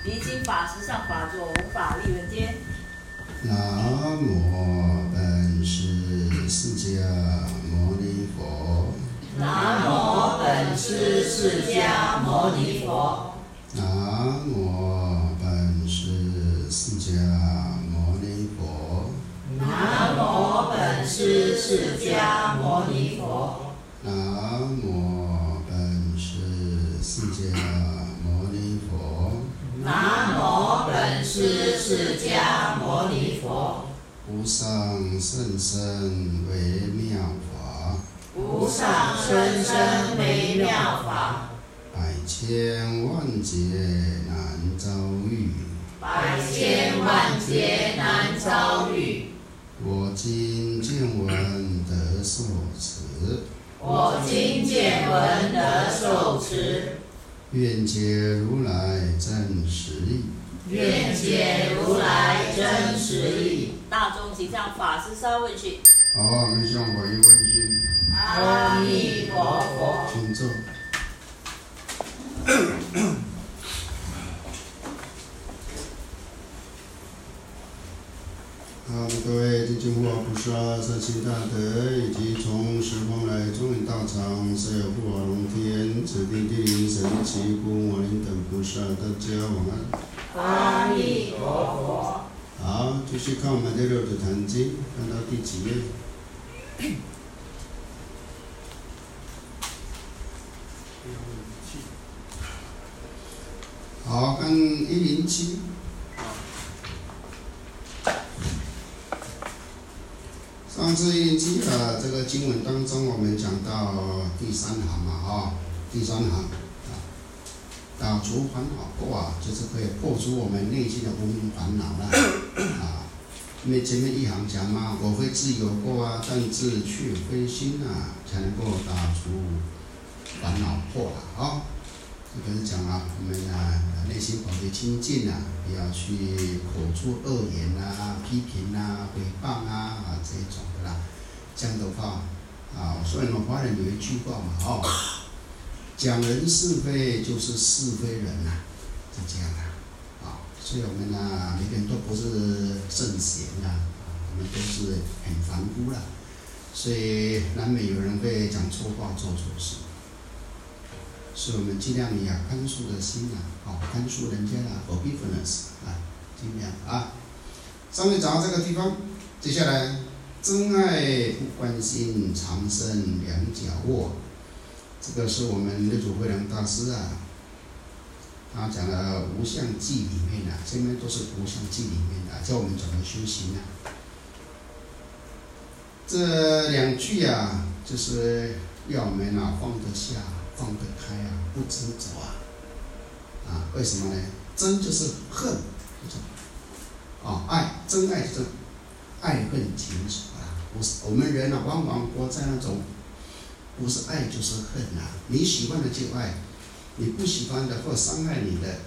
离经法师上法座，无法立人间。 南无本师释迦牟尼佛。 南无本师释迦牟尼佛。 南无本师释迦牟尼佛。 南无本师释迦牟尼佛。 南无本师释迦牟尼佛。 南无本师释迦牟尼佛。 无上甚深微妙法。 无上甚深微妙法。 百千万劫难遭遇。 百千万劫难遭遇。 我今见闻得受持。 我今见闻得受持。 愿解如来真实义。 愿解如来真实义。大众齐唱法师三问讯。 好，我们向法一问讯。 阿弥陀佛。 请坐。好，各位弟子护法菩萨、善心大德，以及从十方来中原道场所有护法龙天、指定地灵神奇、姑摩林等菩萨，大家晚安。 阿弥陀佛。 好，继续看我们的《六祖坛经》，看到第几页？好，看107。上次107这个经文当中，我们讲到第3行嘛，第3行打除烦恼过就是可以破除我们内心的无明烦恼了因为前面1行讲嘛，我非自有过但自却非心才能够打除烦恼破这个是讲我们内心保持清净不要去口出恶言批评诽谤这种的啦。这样的话所以我们华人有一句话嘛讲人是非就是是非人是这样所以我们每个人都不是圣贤我们都是很凡夫所以难免有人会讲错话做错事。所以我们尽量宽恕的心宽恕人家forgiveness尽量上面讲到这个地方，接下来真爱不关心，长生两脚卧。这个是我们六祖慧能大师他讲的无相记里面前面都是无相记里面教我们怎么修行这2句就是要我们放得下。放得开不执着为什么呢？真就是恨爱，真爱就是爱恨情仇不是我们人往往活在那种不是爱就是恨你喜欢的就爱，你不喜欢的或伤害你的，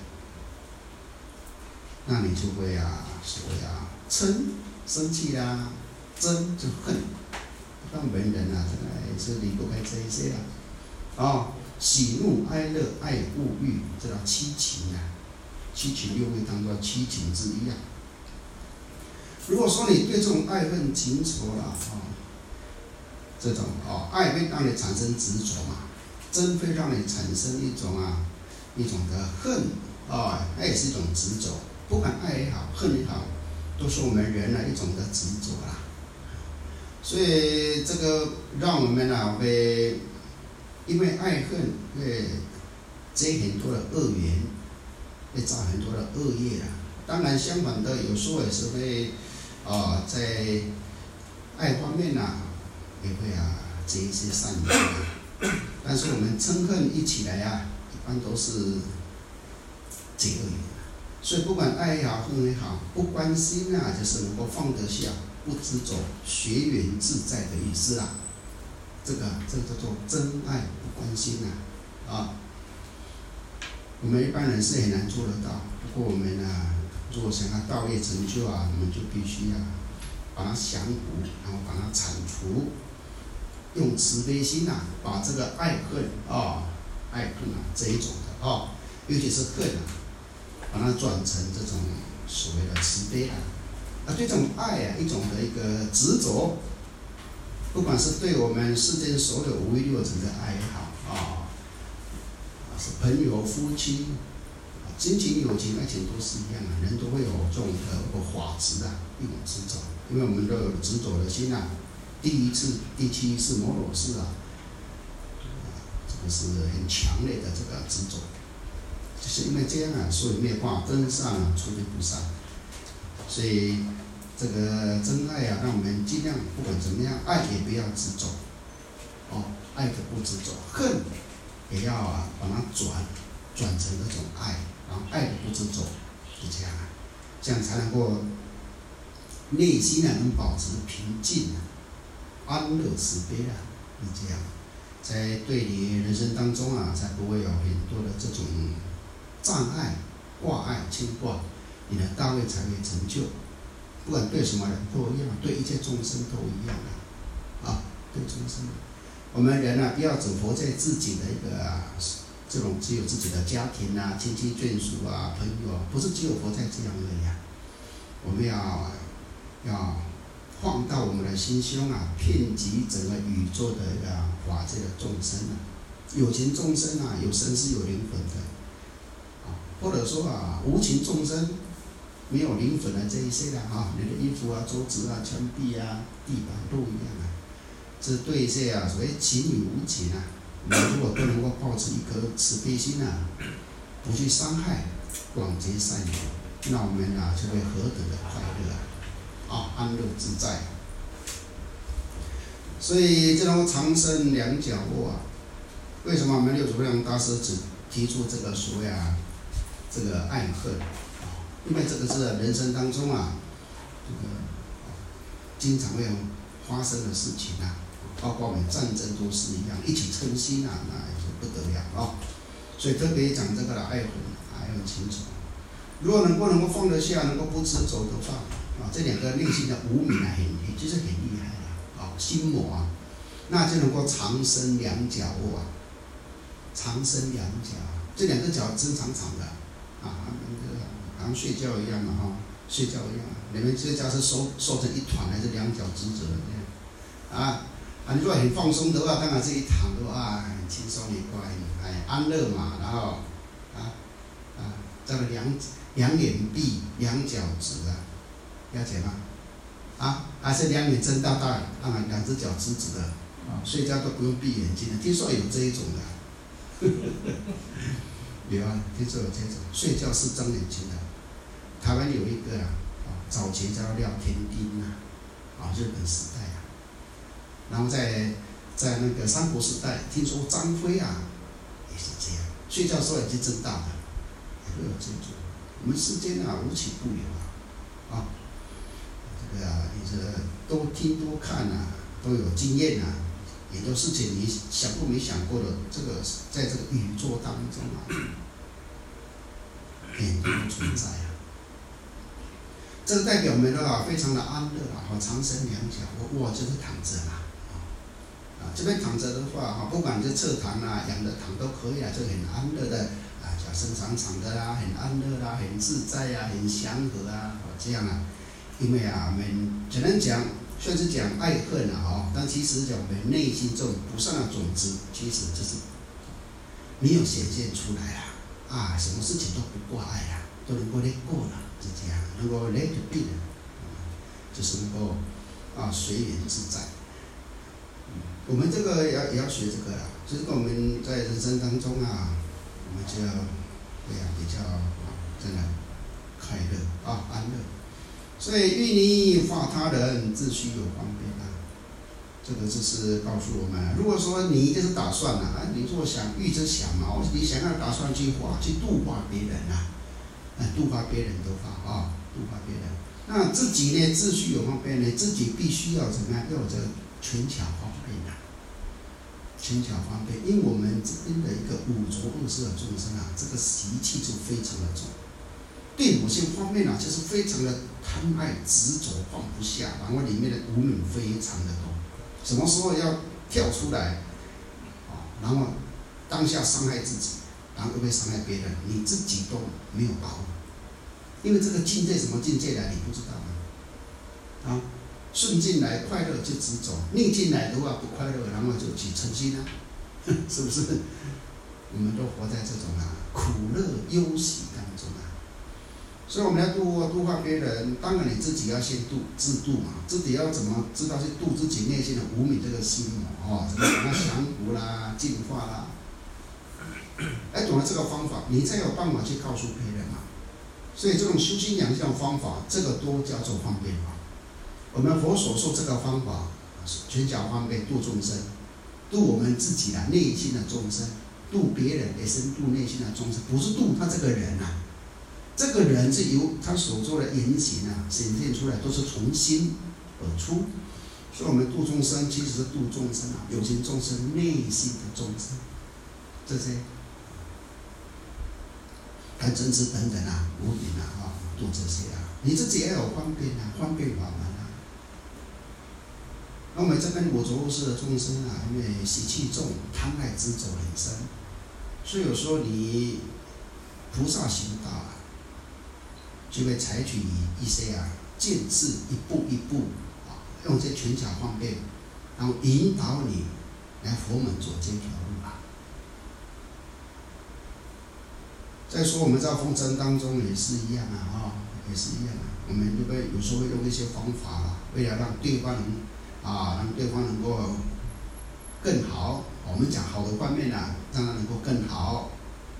那你就会所谓嗔生气憎就恨。当文人真的也是离不开这一些喜怒哀乐爱恶欲，这叫七情七情六欲当中七情之一如果说你对这种爱恨情仇这种爱会让你产生执着憎会让你产生一种的恨那也是一种执着。不管爱也好恨也好，都是我们人一种的执着所以这个让我们会因为爱恨会结很多的恶缘，会造很多的恶业当然相反的，有时候也是会在爱方面也会结一些善缘但是我们嗔恨一起来一般都是结恶缘。所以不管爱也好恨也好，不关心就是能够放得下，不执着，随缘自在的意思这个叫做真爱不关心我们一般人是很难做得到。不过我们如果想要道业成就我们就必须把它降服，然后把它铲除，用慈悲心把这个爱恨这一种的尤其是恨把它转成这种所谓的慈悲啊，对这种爱啊，一种的一个执着，不管是对我们世间所有五欲六尘的爱也好啊，是朋友、夫妻、亲情、友情、爱情都是一样的，人都会有这种的法执的一种执着，因为我们都有执着的心啊。第七意识摩罗识啊，这个是很强烈的这个执着，就是因为这样啊，所以灭化真上啊，出离菩萨。所以这个真爱啊，让我们尽量不管怎么样，爱也不要执着，爱的不执着，恨也要把它转成那种爱，然后爱的不执着，就这样啊，这样才能够内心能保持平静安乐慈悲是这样，在对你人生当中啊，才不会有很多的这种障碍、挂碍、牵挂，你的大位才会成就。不管对什么人都一样，对一切众生都一样对众生，我们人不要只活在自己的一个这种只有自己的家庭亲戚眷属朋友不是只有活在这样而已我们要放到我们的心胸遍及整个宇宙的一个法界的众生有情众生有生是有灵魂的或者说无情众生没有灵魂的这一些你的衣服桌子墙壁地板都一样这对一些所谓情与无情我们如果都能够抱持一颗慈悲心不去伤害，广结善缘，那我们就会何等的快乐安乐自在。所以这种长生两角落为什么我们六祖亮大师只提出这个所谓这个爱恨因为这个是人生当中这个经常会发生的事情包括我们战争都是一样，一起称心那也是不得了所以特别讲这个爱恨情仇，如果能够放得下，能够不执着的话这两个内心的无明就是很厉害心魔那就能够长生两角卧长生两角，这两个角真长长的好像睡觉一样睡觉一样你们睡觉是收成一团还是两角直直的这样你如果很放松的话，当然是一躺的话很轻松愉快安乐嘛，然后这个两眼闭两脚直了解吗还是两眼睁大大两只脚直直的睡觉都不用闭眼睛的，听说有这一种的有听说有这种睡觉是睁眼睛的。台湾有一个早期叫廖天丁日本时代然后在那个三国时代，听说张飞也是这样，睡觉的时候眼睛睁大的，也会有这种。我们世间无奇不有这个你这都听多看都有经验很多事情你想都没想过的，这个在这个宇宙当中很多存在这个代表我们非常的安乐长生两角卧就是躺着这边躺着的话不管是侧躺仰着躺都可以就很安乐的脚伸长长的很安乐很自在很祥和这样因为我们只能讲虽然是讲爱恨但其实讲我们内心这种不善的种子其实就是没有显现出来什么事情都不挂碍都能够let过了是这样，能够let be就是能够随缘自在我们这个也要学这个就是我们在人生当中我们就要比较真的快乐安乐所以欲你化他人自须有方便这个就是告诉我们如果说你一定是打算你如果想欲则想你想要打算去度化别人度化别人的话度化别人那自己呢自须有方便呢自己必须要怎么样要有这个权巧方便权巧方便因为我们这边的一个五浊恶世的众生这个习气就非常的重对某些方面就是非常的贪爱执着放不下然后里面的无明非常的多什么时候要跳出来然后当下伤害自己然后又会伤害别人，你自己都没有把握。因为这个境界什么境界来，你不知道吗？啊，顺境来快乐就直走，逆境来的话不快乐，然后就起嗔心啊，是不是？我们都活在这种苦乐忧喜当中啊。所以我们要度化别人，当然你自己要先自度嘛，自己要怎么知道去度自己内心的无明这个心怎么把它降服啦、净化啦。懂了这个方法，你才有办法去告诉别人嘛。所以这种修心养性的方法，这个都叫做方便法。我们佛所说这个方法，全教方便度众生，度我们自己的内心的众生，度别人也是度内心的众生，不是度他这个人啊。这个人是由他所做的言行显现出来，都是从心而出。所以我们度众生，其实是度众生有情众生内心的众生，这些看真知等等无明度这些你自己也有方便方便法门那我们这边我着世的众生因为习气重，贪爱执着很深，所以有时候你菩萨行道就会采取一些见智，一步一步用这权巧方便，然后引导你来佛门走这条路再说我们在风尘当中也是一样也是一样我们就会有时候会用一些方法为了让对方能够更好。我们讲好的方面让他能够更好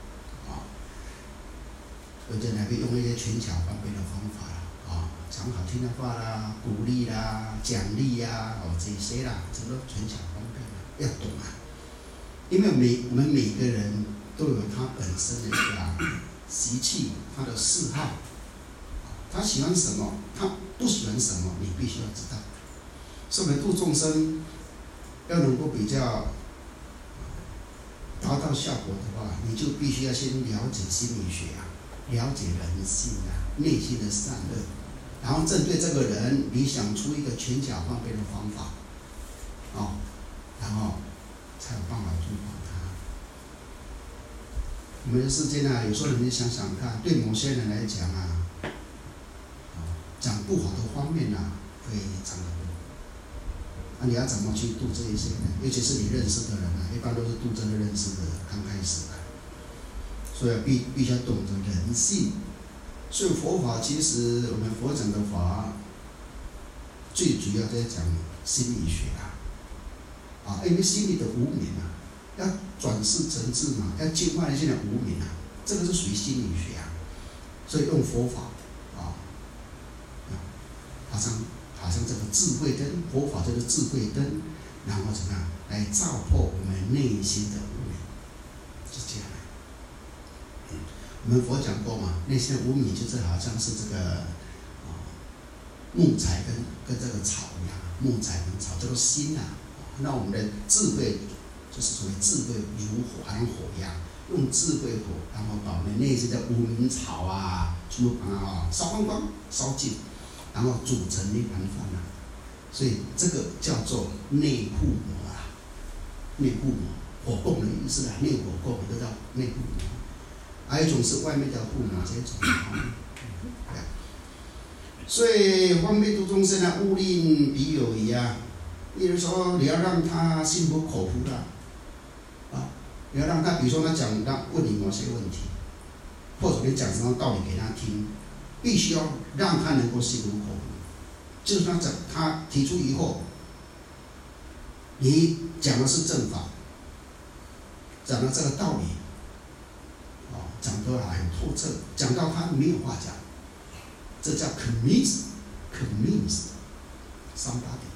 有的人会用一些权巧方便的方法讲好听的话啦，鼓励啦，奖励这些这个权巧方便要懂因为我们每个人都有他本身的一个习气，他的嗜好，他喜欢什么，他不喜欢什么，你必须要知道。所以我们度众生要能够比较达到效果的话，你就必须要先了解心理学了解人性内心的善恶，然后针对这个人，你想出一个权巧方便的方法然后才有办法度化他。我们的世界有时候你想想看，对某些人来讲讲不好的方面非常的多你要怎么去度这一些人？尤其是你认识的人一般都是度真的认识的人，刚开始所以必须要懂得人性。所以佛法其实我们佛讲的法，最主要在讲心理学因为心理的无明要转世成智要净化现在无明这个是属于心理学所以用佛法好像这个智慧灯，佛法就是智慧灯，然后怎么样来照破我们内心的无明，是这样我们佛讲过嘛，内心的无明就是好像是这个木材跟这个草一样，木材跟草这个心那我们的智慧就是所谓智慧如火，好像火一样，用智慧火，然后把我们内心的无明草全部烧光光，烧尽，然后煮成一盘饭所以这个叫做内护魔内护魔，火供的意思内火供都叫内护魔。还有一种是外面的护魔这种所以方便度众生勿令彼有疑例如说你要让他心服口服你要让他比如说他问你某些问题，或者你讲什么道理给他听，必须要让他能够心服口服。就是他提出疑惑，你讲的是正法，讲的这个道理讲得很透彻，讲到他没有话讲，这叫 convince somebody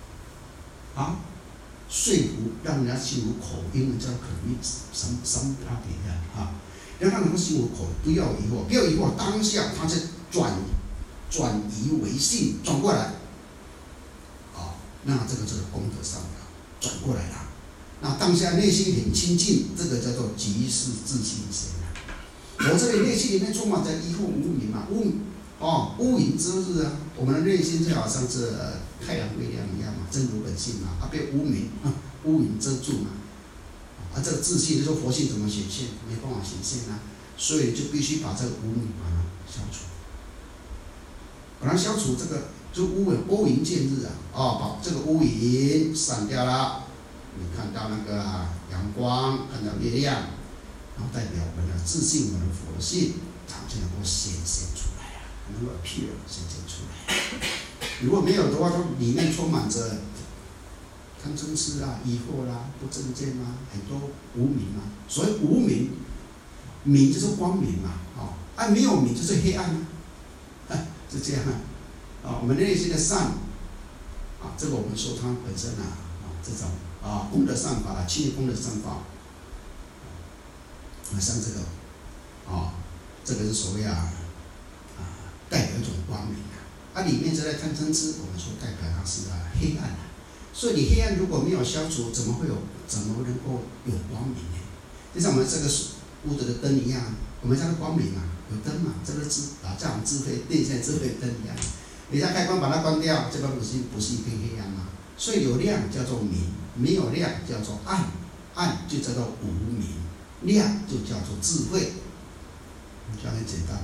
说服让人家心服口服，英文叫 convince somebody 要让他能够心服口服，不要疑惑，当下他就转疑为信，转过来那这个就是功德上转过来了，那当下内心很清净，这个叫做即是自信心我这里内心里面充满着疑惑无明乌云遮日我们的内心就好像是太阳月亮一样真如本性被无明乌云遮住这个自信，你说佛性怎么显现？没办法显现啊，所以就必须把这个无明把它消除。把它消除，这个就拨云见日把这个乌云散掉了，你看到那个阳光，看到月亮，然后代表我们的自信，我们的佛性，它就能够显现出来了，能够 appear 显现出来。如果没有的话，它里面充满着贪嗔痴疑惑不正见很多无明所谓无明，明就是光明没有明就是黑暗是这样我们内心的善这个我们说它本身这种功德善法七业功德善法像这个这个是所谓代表一种光明里面这类贪嗔痴，我们说代表它是黑暗所以你黑暗如果没有消除，怎么能够有光明呢？就像我们这个屋子的灯一样，我们叫它光明有灯这个像我们智慧电线智慧灯一样，你像开关把它关掉，这边不是一片黑暗所以有亮叫做明，没有亮叫做暗，暗就叫做无明，亮就叫做智慧，这样很简单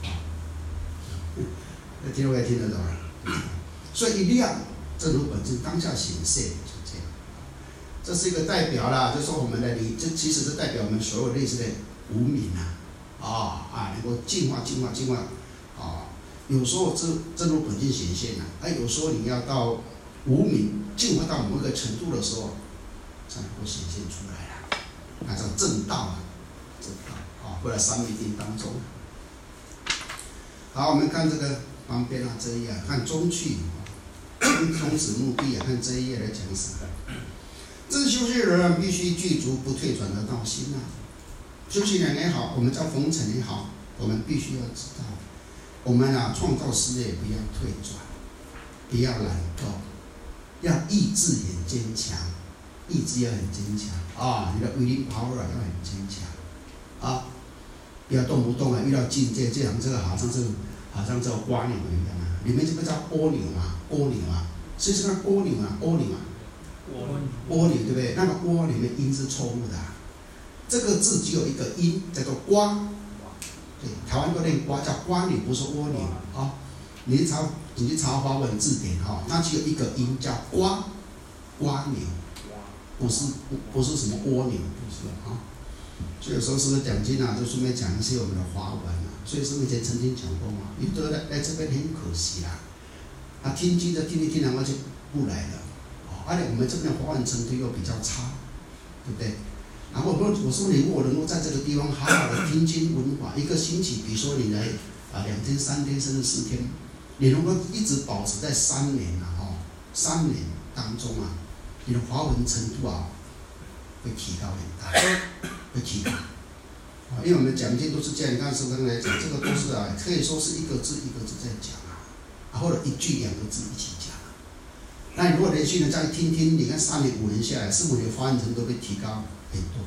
听众也听得懂所以一亮正如本身当下显现，就这样。这是一个代表啦，就说我们的这其实是代表我们所有类似的无明能够净化。有时候正如本性显现有时候你要到无明净化到某一个程度的时候，才能够显现出来那叫正道正道或者三昧定当中。好，我们看这个旁边这一页，看中趣。宗旨目的看这一页来讲什么？这修行人必须具足不退转的道心修行人也好，我们叫逢尘也好，我们必须要知道，我们创造事业不要退转，不要懒惰，要意志很坚强，意志要很坚强你的 willing power 要很坚强不要动不动遇到境界，这好像这个蜗牛一样里面这个叫蜗牛蜗牛所以是那蜗牛蜗牛对不对？那个蜗里面音是错误的这个字只有一个音叫做瓜，对，台湾都念瓜，叫瓜牛，不是蜗牛你去查华文字典它只有一个音叫瓜牛，不是什么蜗牛，不是所以有时候是不是讲经就顺便讲一些我们的华文所以是不是以前曾经讲过有的人来这边很可惜听经的听然后就不来了而且我们这边的华文程度又比较差，对不对？然后我说你如果能够在这个地方好好的听经闻法，一个星期，比如说你来2天3天甚至4天，你能够一直保持在3年3年当中你的华文程度会提高很大，会提高因为我们讲经都是这样，你看师父刚才讲，这个都是可以说是一个字一个字在讲或者一句2个字一起讲那你如果连续的这样听，你看3年5年下来，是否你的发音程度会提高很多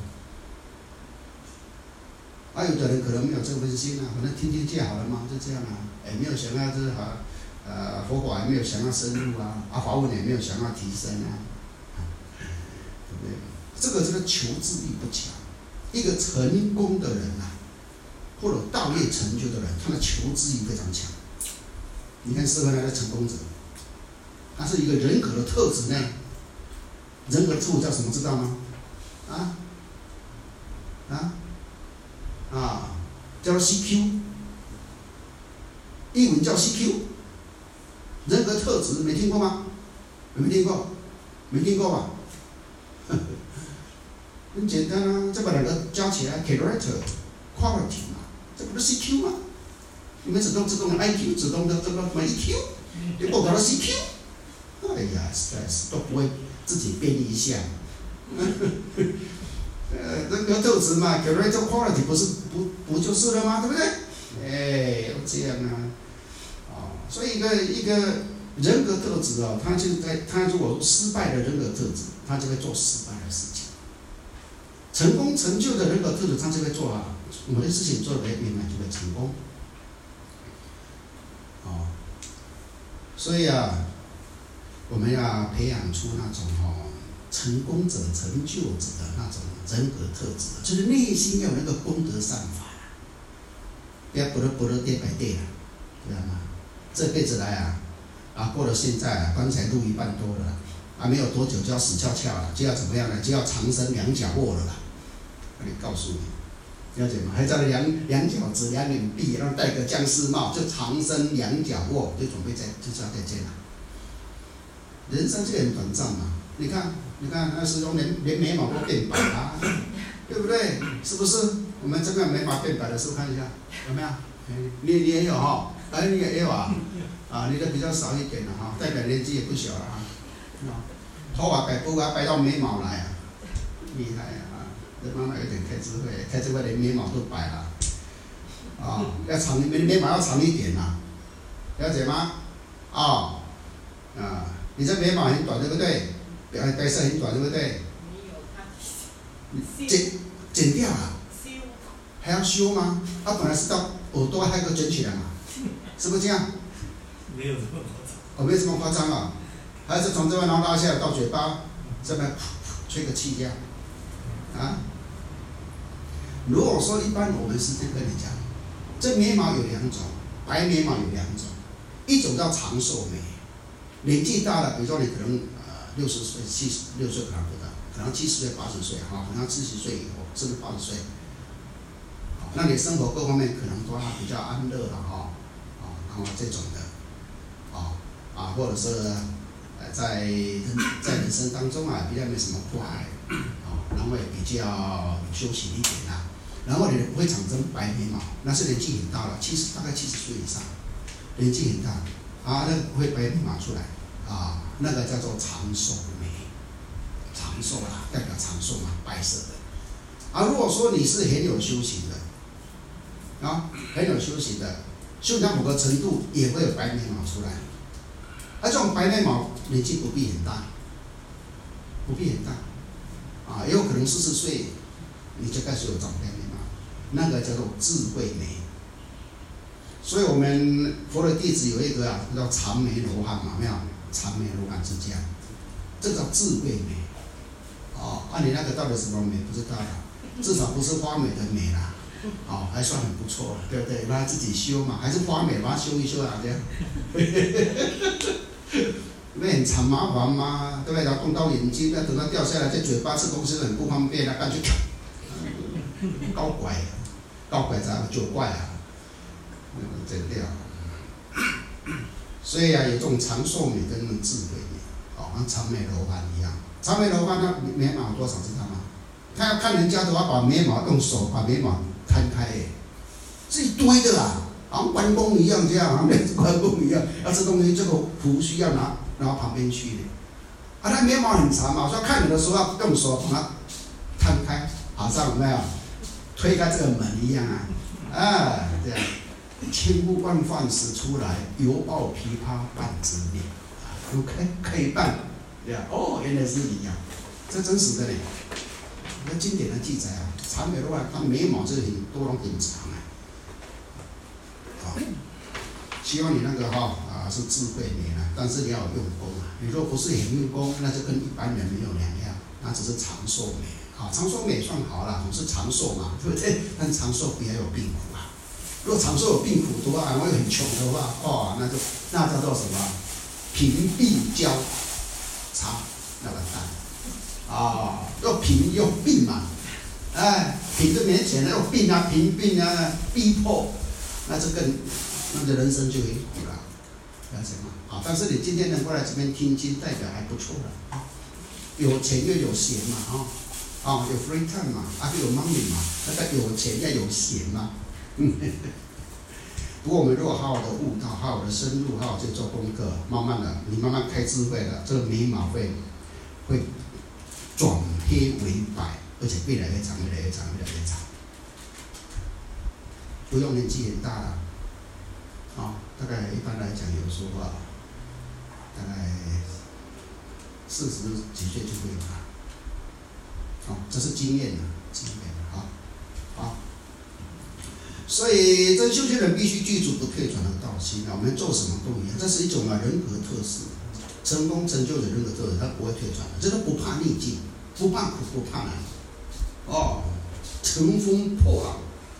有的人可能没有这个分心反正听就好了嘛，就这样没有想要就是佛法也没有想要深入法文也没有想要提升对不对？这个求知欲不强，一个成功的人或者道业成就的人，他的求知欲非常强。你看社会上的成功者，他是一个人格的特质呢。人格特质叫什么？知道吗？叫做 CQ， 英文叫 CQ， 人格特质没听过吗？有没有听过？没听过吧？很简单这把2个加起来 character quality 这不是 CQ 吗？你们自动的 IQ， 自动的这个EQ， 结果搞到 CQ， 哎呀 stress 都不会自己编一下。人格特质嘛 ，character quality 不就是了吗？对不对？要这样所以一个人格特质他如果失败的人格特质，他就会做失败的事情。成功成就的人格特质，他就会做某些事情做得圆满，就会成功。所以我们要培养出那种成功者、成就者的那种人格特质，就是内心要有那个功德善法，不要不得跌摆跌了，知道吗？这辈子来过了现在棺材入一半多了没有多久就要死翘翘了，就要怎么样呢？就要长生两脚卧了啦！我告诉你，了解吗？还在两脚趾、两眼闭，然后戴个僵尸帽，就长生两脚卧，就准备就是要再见了。人生就很短暂嘛，你看那师兄连眉毛都变白了，对不对？是不是？我们这边眉毛变白的，是不是看一下？有没有？你也有哈？你也有你的比较少一点了哈，代表年纪也不小了头发白到眉毛来厉害这妈妈有点开智慧，连眉毛都白了要长，眉毛要长一点了解吗？你这眉毛很短，对不对？白色很短，对不对？剪掉了，还要修吗？本来是到耳朵还要卷起来嘛，是不是这样？ 没有这么夸张。 没有这么夸张还是从这边然后拉下来到嘴巴，这边吹个气这样如果说一般我们是这样跟你讲，这眉毛有2种，白眉毛有2种，一种叫长寿眉，年纪大了，比如说你可能60岁、76岁可能不到，可能70岁、80岁可能70岁以后，甚至80岁，那你生活各方面可能都还比较安乐了然后这种的或者是在人生当中比较没什么不爱然后也比较休息一点然后你不会产生白眉毛，那是年纪很大了，大概70岁以上，年纪很大那个不会白眉毛出来那个叫做长寿眉，长寿代表长寿嘛，白色的如果说你是很有修行的很有修行的，修到某个程度也会有白眉毛出来这种白眉毛年纪不必很大，也有可能40岁你就开始有长白眉毛，那个叫做智慧眉。所以我们佛的弟子有一个叫长眉罗汉嘛，没有？长眉罗汉之家，这叫智慧眉你那个到底什么眉不知道至少不是花美的美啦还算很不错了，对不对？让他自己修嘛，还是花美把它修一修这样那很惨麻烦嘛，对不对？然后动到眼睛，要等它掉下来，在嘴巴吃东西很不方便干脆搞怪才9怪剪掉。所以有这种长寿眉跟那种智慧眉像长眉罗汉一样。长眉罗汉他眉毛多少知道吗？他要看人家的话，把眉毛用手把眉毛摊开是一堆的啦，好像关公一样这样，好像关公一样，要吃东西这个胡须要拿到旁边去的。他眉毛很长嘛，所以看你的时候要用手把它摊开，好像有没有推开这个门一样这样。千呼万唤始出来，犹抱琵琶半遮面。可以办，对原来是你这真实的呢。那经典的记载长眉的话，他眉毛是很多很长希望你那个是智慧眉但是你要有用功你若不是很用功，那就跟一般人没有两样，那只是长寿眉长寿眉算好了，总是长寿嘛，对不对？但长寿不要有病苦如果长寿有病苦的话，我又很穷的话，那叫做什么？贫病交叉，那完蛋又贫又病嘛，贫就没钱了，又病贫病逼迫，那就人生就很苦了，了解吗？但是你今天能过来这边听经，代表还不错了有钱又有闲嘛有 free time 嘛有 money 嘛，那个有钱要有闲嘛不过我们如果好好的悟道，好好的深入，好好去做功课，慢慢的，你慢慢开智慧了，这个眉毛会转黑为白，而且越来越长，越来越长，越来越长。不用年纪很大了，大概一般来讲，有时候大概40几岁就会有了。这是经验所以这修行人必须具足不退转的道心我们做什么都一样，这是一种人格特质。 成功成就的那个做人，他不会退转的，这都不怕逆境，不怕苦，不怕难，乘风破浪。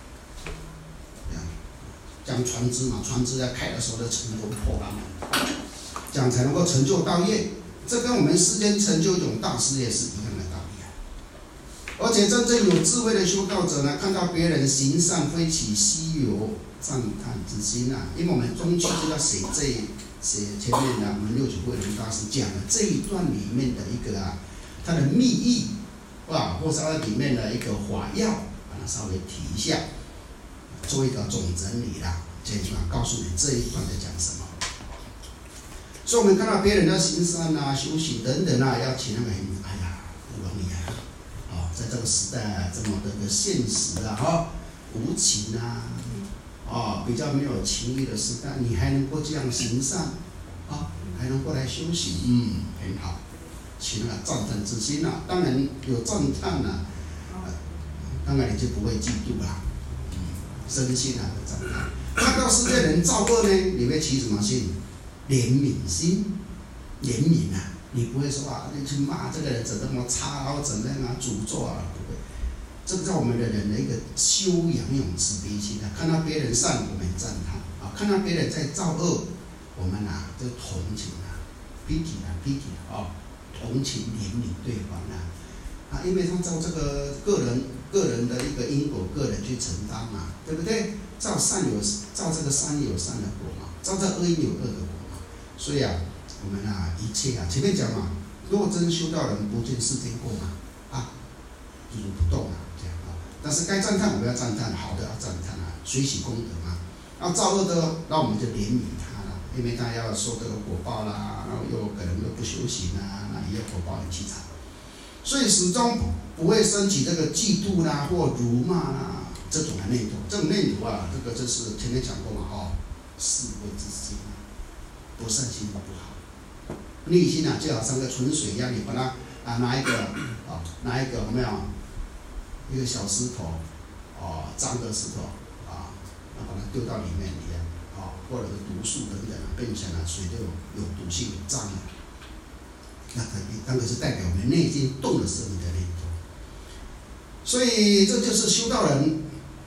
讲船只嘛，船只在开的时候在乘风破浪，这样才能够成就道业。这跟我们世间成就一种大事业是一样的道理啊。而且真正有智慧的修道者呢，看到别人行善，非起稀有赞叹之心啊。因为我们终究是要写前面的我们69慧能大师讲的这一段里面的一个它的密意或是它里面的一个华要，把它稍微提一下，做一个总整理啦，这地方告诉你这一段在讲什么。所以我们看到别人要行善修行等等要起那个不容易在这个时代这么的现实无情比较没有情义的时代，你还能够这样行善还能够来修行，很好，起那个赞叹之心当然有赞叹当然你就不会嫉妒啦，真心的赞叹。看到世界人造恶呢，你会起什么心？怜悯心，怜悯你不会说你去骂这个人怎么差，然后怎么样诅咒不会。这个在我们的人的一个修养一种慈悲心看到别人善，我们赞叹看到别人在造恶，我们就同情pity 同情怜悯对方因为他照这个个人的一个因果，个人去承担对不对？照这个善有善的果照这恶因有恶的果所以我们一切前面讲若真修道人，不见世间过就是不动这样但是该赞叹我们要赞叹，好的要赞叹随喜功德造恶的，那我们就怜悯他因为他要受这个果报啦，然后又可能又不修行那也有果报很凄惨，所以始终不会升起这个嫉妒或辱骂这种的念头。这种念头这个就是前面讲过是非之心不善心不好。逆心就好像个纯水一样，你把它拿一个有没有一个小石头脏的石头把它丢到里面或者是毒素等等变成水就有毒性脏了，那当然是代表我们内心动了生命的念头。所以这就是修道人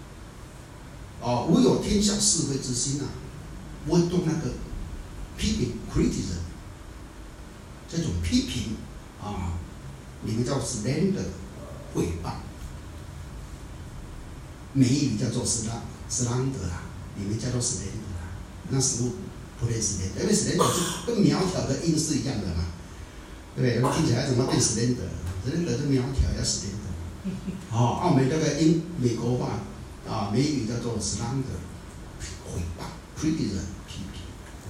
无有天下是非之心不会动那个批评 criticism 这种批评你们叫 slander 诽谤，美语叫做 slander 你们叫做 slander 那时候不类似 slander， 因为 slander 是跟苗条的音是一样的嘛，对不对？听起来怎么变 slander 是苗条要 slander 我们这个美国话美语叫做 slander 诽谤 criticism 批评。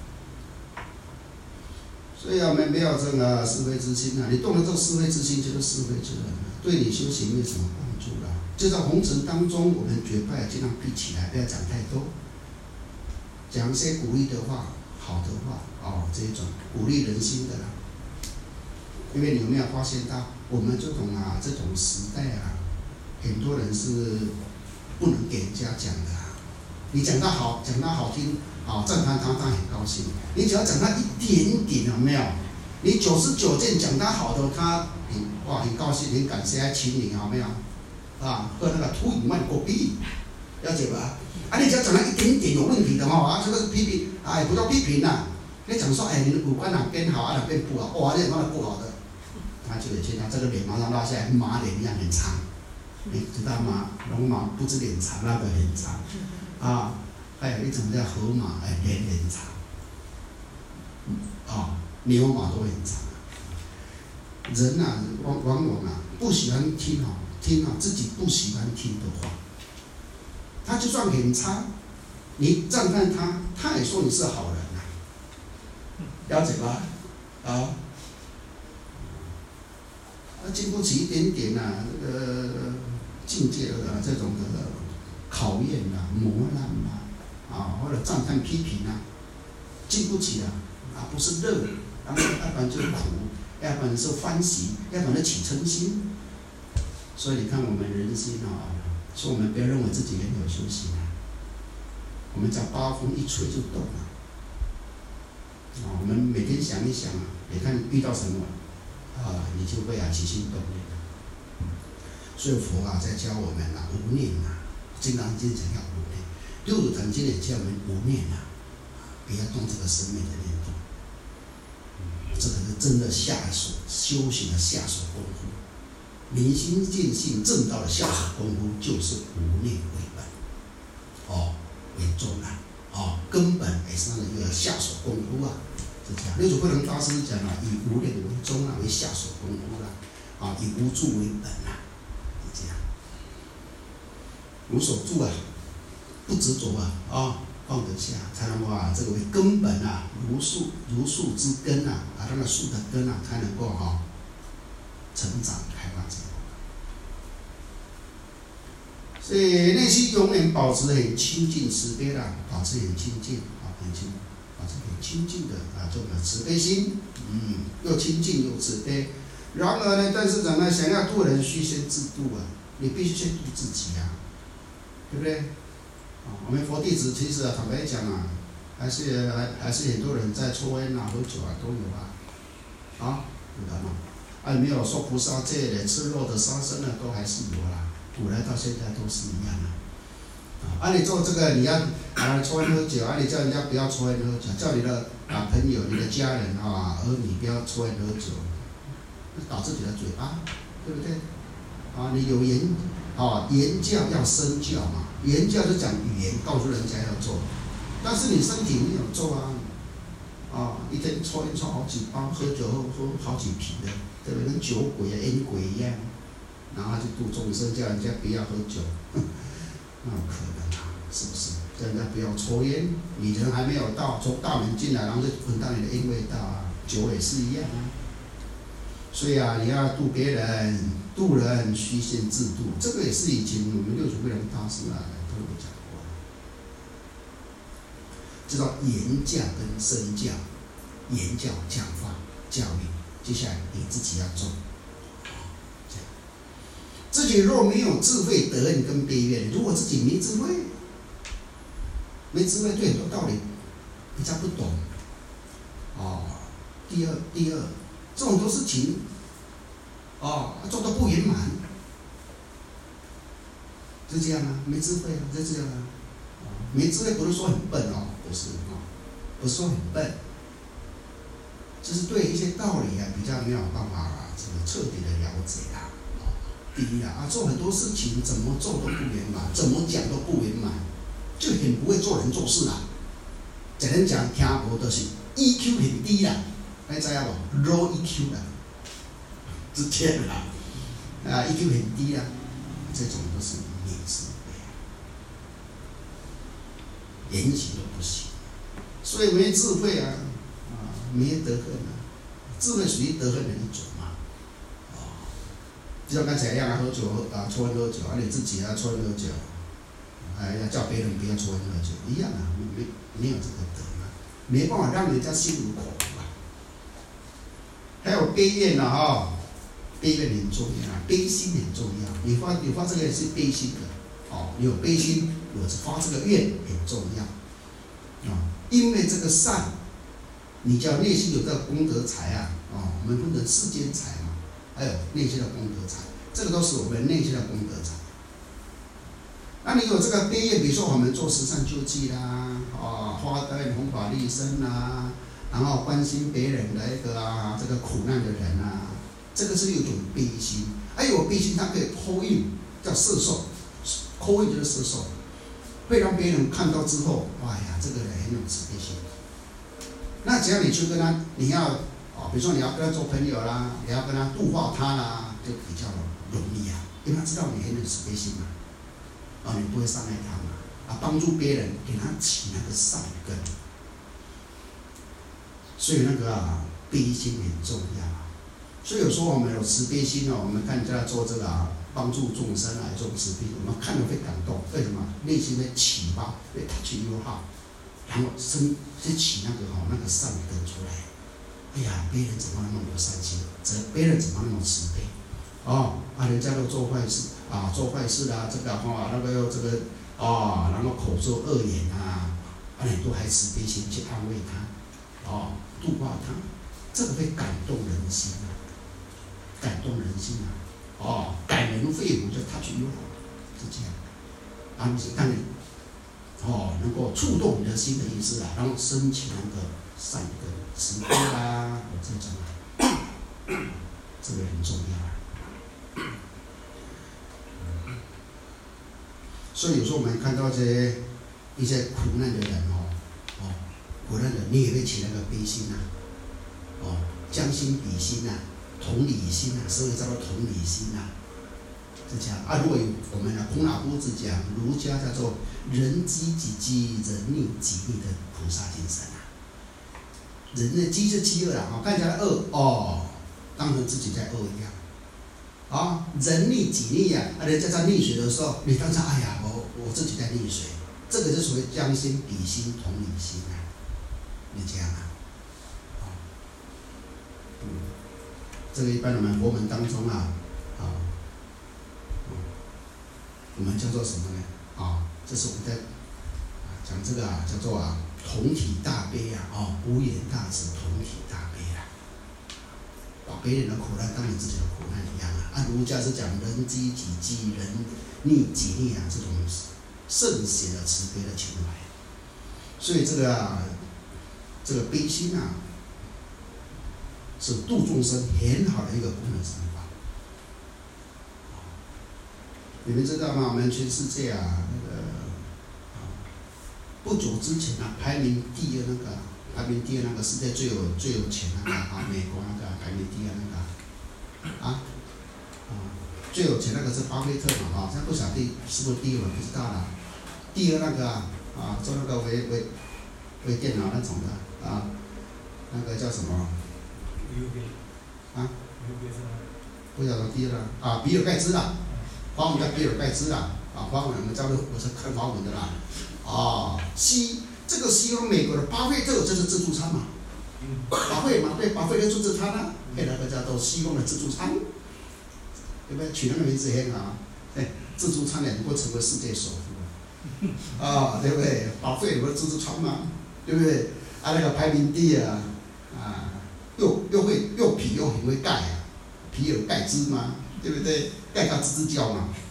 所以我们不要这个是非之心你动了这个是非之心，就是是非之人对你修行没有什么帮助就在红尘当中，我们绝拜尽量闭起来，不要讲太多，讲一些鼓励的话、好的话这种鼓励人心的因为你有没有发现到，我们这种这种时代很多人是不能给人家讲的你讲他好，讲他好听赞叹他很高兴。你只要讲他一点点，有没有？你99件讲他好的，他很高兴，很感谢，还请你，有没有？喝那个土饮万果啤，了解吧？你只要讲他一点点有问题的这个批评，不叫批评你讲说，你的五官哪边好哪边不好，你哪不好的，他就得见他这个脸马上拉下来，马脸一样很长，你知道吗？龙马不止脸长，那个很长还有一种叫河马，脸很长，牛马都很长。人往往不喜欢听自己不喜欢听的话，他就算很差，你赞叹他，他也说你是好人了解吧？经不起一点点这个境界的这种的考验磨难或者赞叹批评经不起不是乐要不然就是苦，要不然是欢喜，要不然是起嗔心。所以你看我们人心所以我们不要认为自己很有修行我们只要八风一吹就动我们每天想一想你看遇到什么你就会起心动念。所以佛在教我们无念金刚经讲要无念，六祖坛经也叫我们无念不要动这个生命的念头。这个是真的下手修行的下手功夫，明心见性正道的下手功夫就是无念为本，为重根本也是那个下手功夫是这样。六祖慧能大师讲以无念为宗为下手功夫以无住为本是这样。无所住不执着放得下，才能这个为根本如树之根让那树的根才能够成长开发起来。所以内心永远保持很清净慈悲保持很清净保持很清净的这种慈悲心，又清净又慈悲。然而呢，但是怎么想要度人，须先自度你必须先度自己对不对？我们佛弟子其实坦白讲还是很多人在抽烟喝酒都有有的没有说菩萨戒的吃肉的杀生都还是有古来到现在都是一样你做这个你要抽烟喝酒你叫人家不要抽烟喝酒，叫你的朋友、你的家人儿女不要抽烟喝酒，搞自己的嘴巴，对不对？你有言教要身教言教就讲语言告诉人家要做，但是你身体没有做一天抽烟抽好几包，喝酒喝好几瓶的，对不对？跟酒鬼烟鬼一样，然后去度众生，叫人家不要喝酒，那有可能是不是？叫人家不要抽烟，你人还没有到，从大门进来，然后就闻到你的烟味道酒也是一样所以你要度别人，度人须先自度，这个也是以前我们六祖慧能大师都有讲过。知道言教跟身教，言教讲法教育，接下来你自己要做。自己若没有智慧德恩跟悲愿，如果自己没智慧对很多道理比较不懂第二这种多事情做得不圆满，是这样没智慧是这样没智慧不是说很笨不是不是说很笨，就是对一些道理比较没有办法彻底的了解第一做很多事情怎么做都不圆满，怎么讲都不圆满，就很不会做人做事只能讲听无就是 EQ 很低你知道不 ？low EQ 直接EQ 很低这种都是没智慧言行都不行，所以没智慧没德行智慧属于德行的一种就像刚才一样喝酒抽烟喝酒你自己抽烟喝酒要叫别人不要抽烟喝酒一样没有这个德没办法让人家心如口还有悲愿悲愿很重要悲心很重要，你发这个也是悲心的你有悲心，我发这个愿很重要因为这个善，你叫内心有这个功德财我们分成世间财还有内心的功德财，这个都是我们内心的功德财。那你有这个悲愿，比如说我们做慈善救济发灯弘法利生然后关心别人的这个苦难的人这个是有一种悲心。有悲心，它可以扣印，叫摄受，扣印就是摄受，会让别人看到之后，这个人很有慈悲心。那只要你去跟他，你要比如说你要跟他做朋友你要跟他度化他就比较容易因为他知道你很有慈悲心你不会伤害他帮助别人，给他起那个善根。所以悲心很重要所以有时候我们有慈悲心我们看人家做这个帮助众生这种慈悲，我们看了会感动。为什么？内心会启发，会touch your heart，然后去起那个善根出来。别人怎么那么有善心？别人怎么那么慈悲？人家都做坏事这个然后口说恶言你都还慈悲心去安慰他度化他，这个会感动人心啊，感动人心啊，感人肺腑，就 touch you， 是这样，啊，让你能够触动你的心的意思啊，然后升起那个善的慈悲啊，这种这个很重要啊。所以有时候我们看到一些苦难的人苦难的人，你也会起那个悲心啊，将心比心啊，同理心啊，所以叫做同理心啊，是这样啊。如果我们孔老夫子讲，儒家叫做人机己机，人逆己逆的菩萨精神啊。人的机是饥饿啦，看起来饿当成自己在饿一样。人逆己逆啊，人家在溺水的时候，你当成哎呀，我自己在溺水，这个就属于将心比心、同理心啊，你这样啊，这个一般我们佛门当中我们叫做什么呢？这是我们在讲这个叫做同体大悲无言大慈，同体大悲啦。把别人的苦难当成自己的苦难一样啊！儒家是讲人机己机，人逆己逆啊，这种圣贤的慈悲的情怀。所以这个悲心是度众生很好的一个功能方法。你们知道吗？我们全世界不久之前排名第二那个世界最有钱美国排名第二最有钱那个是巴菲特嘛现在不晓得是不是第二，不知道啦。第二那个做那个微电脑那种的那个叫什么？不晓得第二了比尔盖茨啦，华文叫比尔盖茨啦华文我们叫做我是看华文的啦这个西方美国的巴菲特就是自助餐嘛，巴菲特自助餐那个叫做西方的自助餐，对不对？取那个名字很好，自助餐能够成为世界首富对不对？巴菲特不是自助餐嘛，对不对？那个排名第二又皮又很会盖皮尔盖茨嘛，对不对？盖他吱吱叫嘛。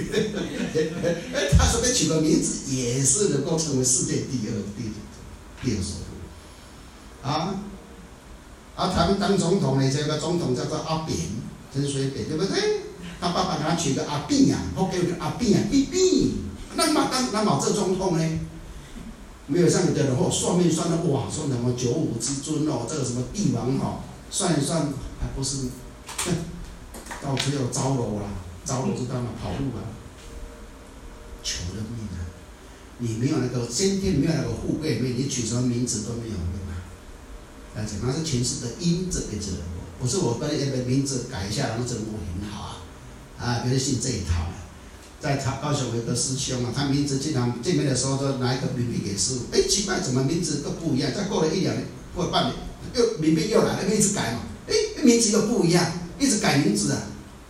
他随便取个名字也是能够成为世界第二首富台湾当总统呢，这个总统叫做阿扁，陈水扁，对不对？他爸爸给他取个阿扁或给阿扁扁，那么这总统呢？没有像有的人算命算的算什么九五之尊这个什么帝王算一算还不是，到只有招楼啦。招楼知道吗？跑路求人命你没有那个先天没有那个富贵命，你取什么名字都没有用那是前世的因这个字，不是我把你的名字改一下，然后这我很好别人信这一套在高雄有个师兄他名字经常见面的时候就拿一个名片给师傅，奇怪，怎么名字都不一样？再过了1-2年或半年，名片又来了，一直改嘛，名字又不一样，一直改名字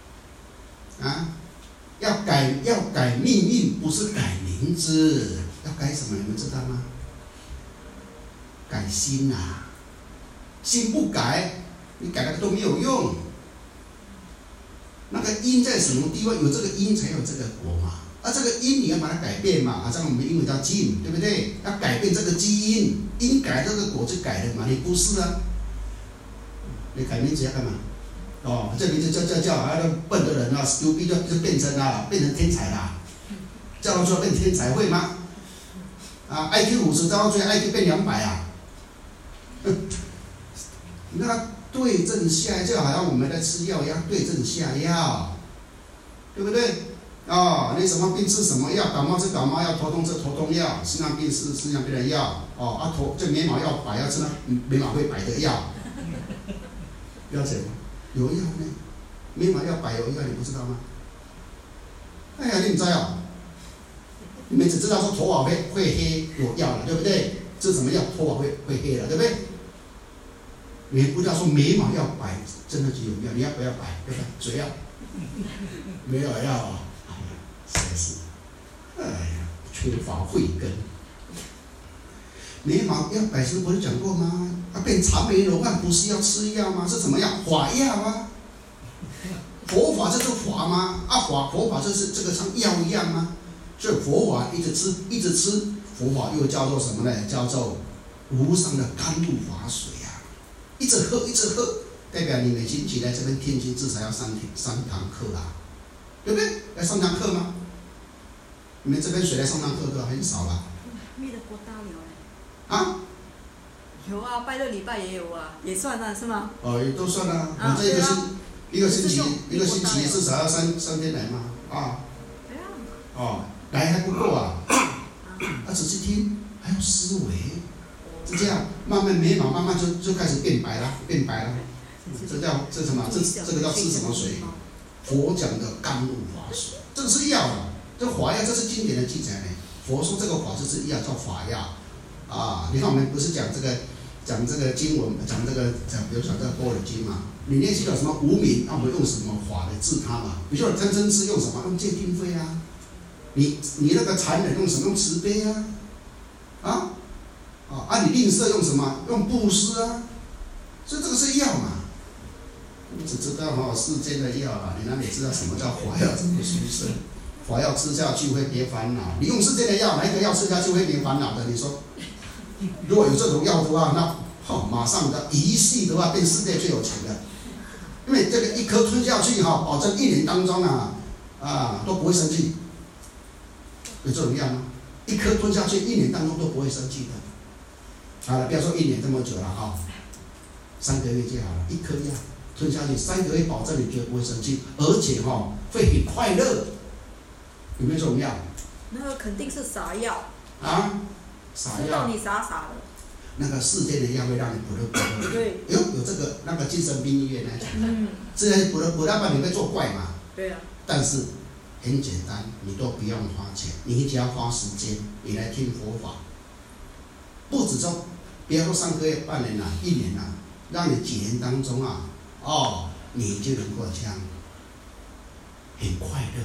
要改命运，不是改名字，要改什么？你们知道吗？改心心不改，你改那个都没有用。那个因在什么地方？有这个因才有这个果嘛。这个因你要把它改变嘛，像我们英文叫 gene， 对不对？要改变这个基因，因改这个果就改了嘛。你不是你改名字要干嘛？这名字叫那个笨的人stupid 就变成天才啦，叫到最后变天才会吗？IQ 50叫到最后 IQ 变200那对症下药，就好像我们在吃药一样，对症下药，对不对？你什么病吃什么药，感冒吃感冒药，头痛吃头痛药，心脏病吃心脏病的药，这眉毛要白要吃那眉毛会白的药，了解吗？有药呢，眉毛要白有药，你不知道吗？哎呀，你不知道你们只知道说头发会黑有药了，对不对？吃什么药头发会黑了，对不对？你不知道说眉毛要白，真的就有药，你要不要白？对吧？嘴要没有药实在是，缺乏慧根。 眉毛要百师不是讲过吗？变长眉柔腕不是要吃药吗？是什么药？法药啊！佛法就是法吗？佛法就是这个像药一样吗？所以佛法一直吃，佛法又叫做什么呢？叫做无上的甘露法水啊！一直喝，代表你每星期来这边听经至少要三堂课啊，对不对？来上堂课吗？你们这边谁来上堂课的？很少啦。 密的国大有啊？ 有啊，拜六礼拜也有啊，也算啊，是吗？ 也都算啊。反正一个星期至少要三天来嘛，啊。 对啊。 来还不够啊，仔细听，还要思维，就这样，慢慢眉毛慢慢就开始变白了。这什么？这个叫吃什么水？佛讲的甘露法水，这个是药啊，这法药，这是经典的记载呢。佛说这个法就是药，叫法药啊。你看我们不是讲这个经文，比如讲这个般若经嘛，里面是有什么无明，那我们用什么法来治它嘛？比如说贪嗔痴用什么？用戒定慧啊。你那个残忍用什么？用慈悲啊，你吝啬用什么？用布施啊。所以这个是药嘛。你只知道世间的药啊，你哪里知道什么叫法药这么殊胜？法药吃下去会别烦恼。你用世间的药，哪一个药吃下去会别烦恼的？你说，如果有这种药的话，那马上的一系的话变世界最有钱的，因为这个一颗吞下去保证1年当中都不会生气。有这种药吗？一颗吞下去1年当中都不会生气的。好了，不要说1年这么久了3个月就好了，一颗药吞下去3个月，保证你绝对不会生气，而且会很快乐。有没有这种药？ 那个肯定是傻药。 傻药。 让你傻的。 那个世间的药会让你不乐。 对。 有这个那个精神病医院来讲的，这些不乐吧，你会做怪嘛？ 对啊。但是很简单，你都不用花钱，你只要花时间，你来听佛法，不止说，别说3个月、半年了、1年了，让你几年当中你就能够这样很快乐，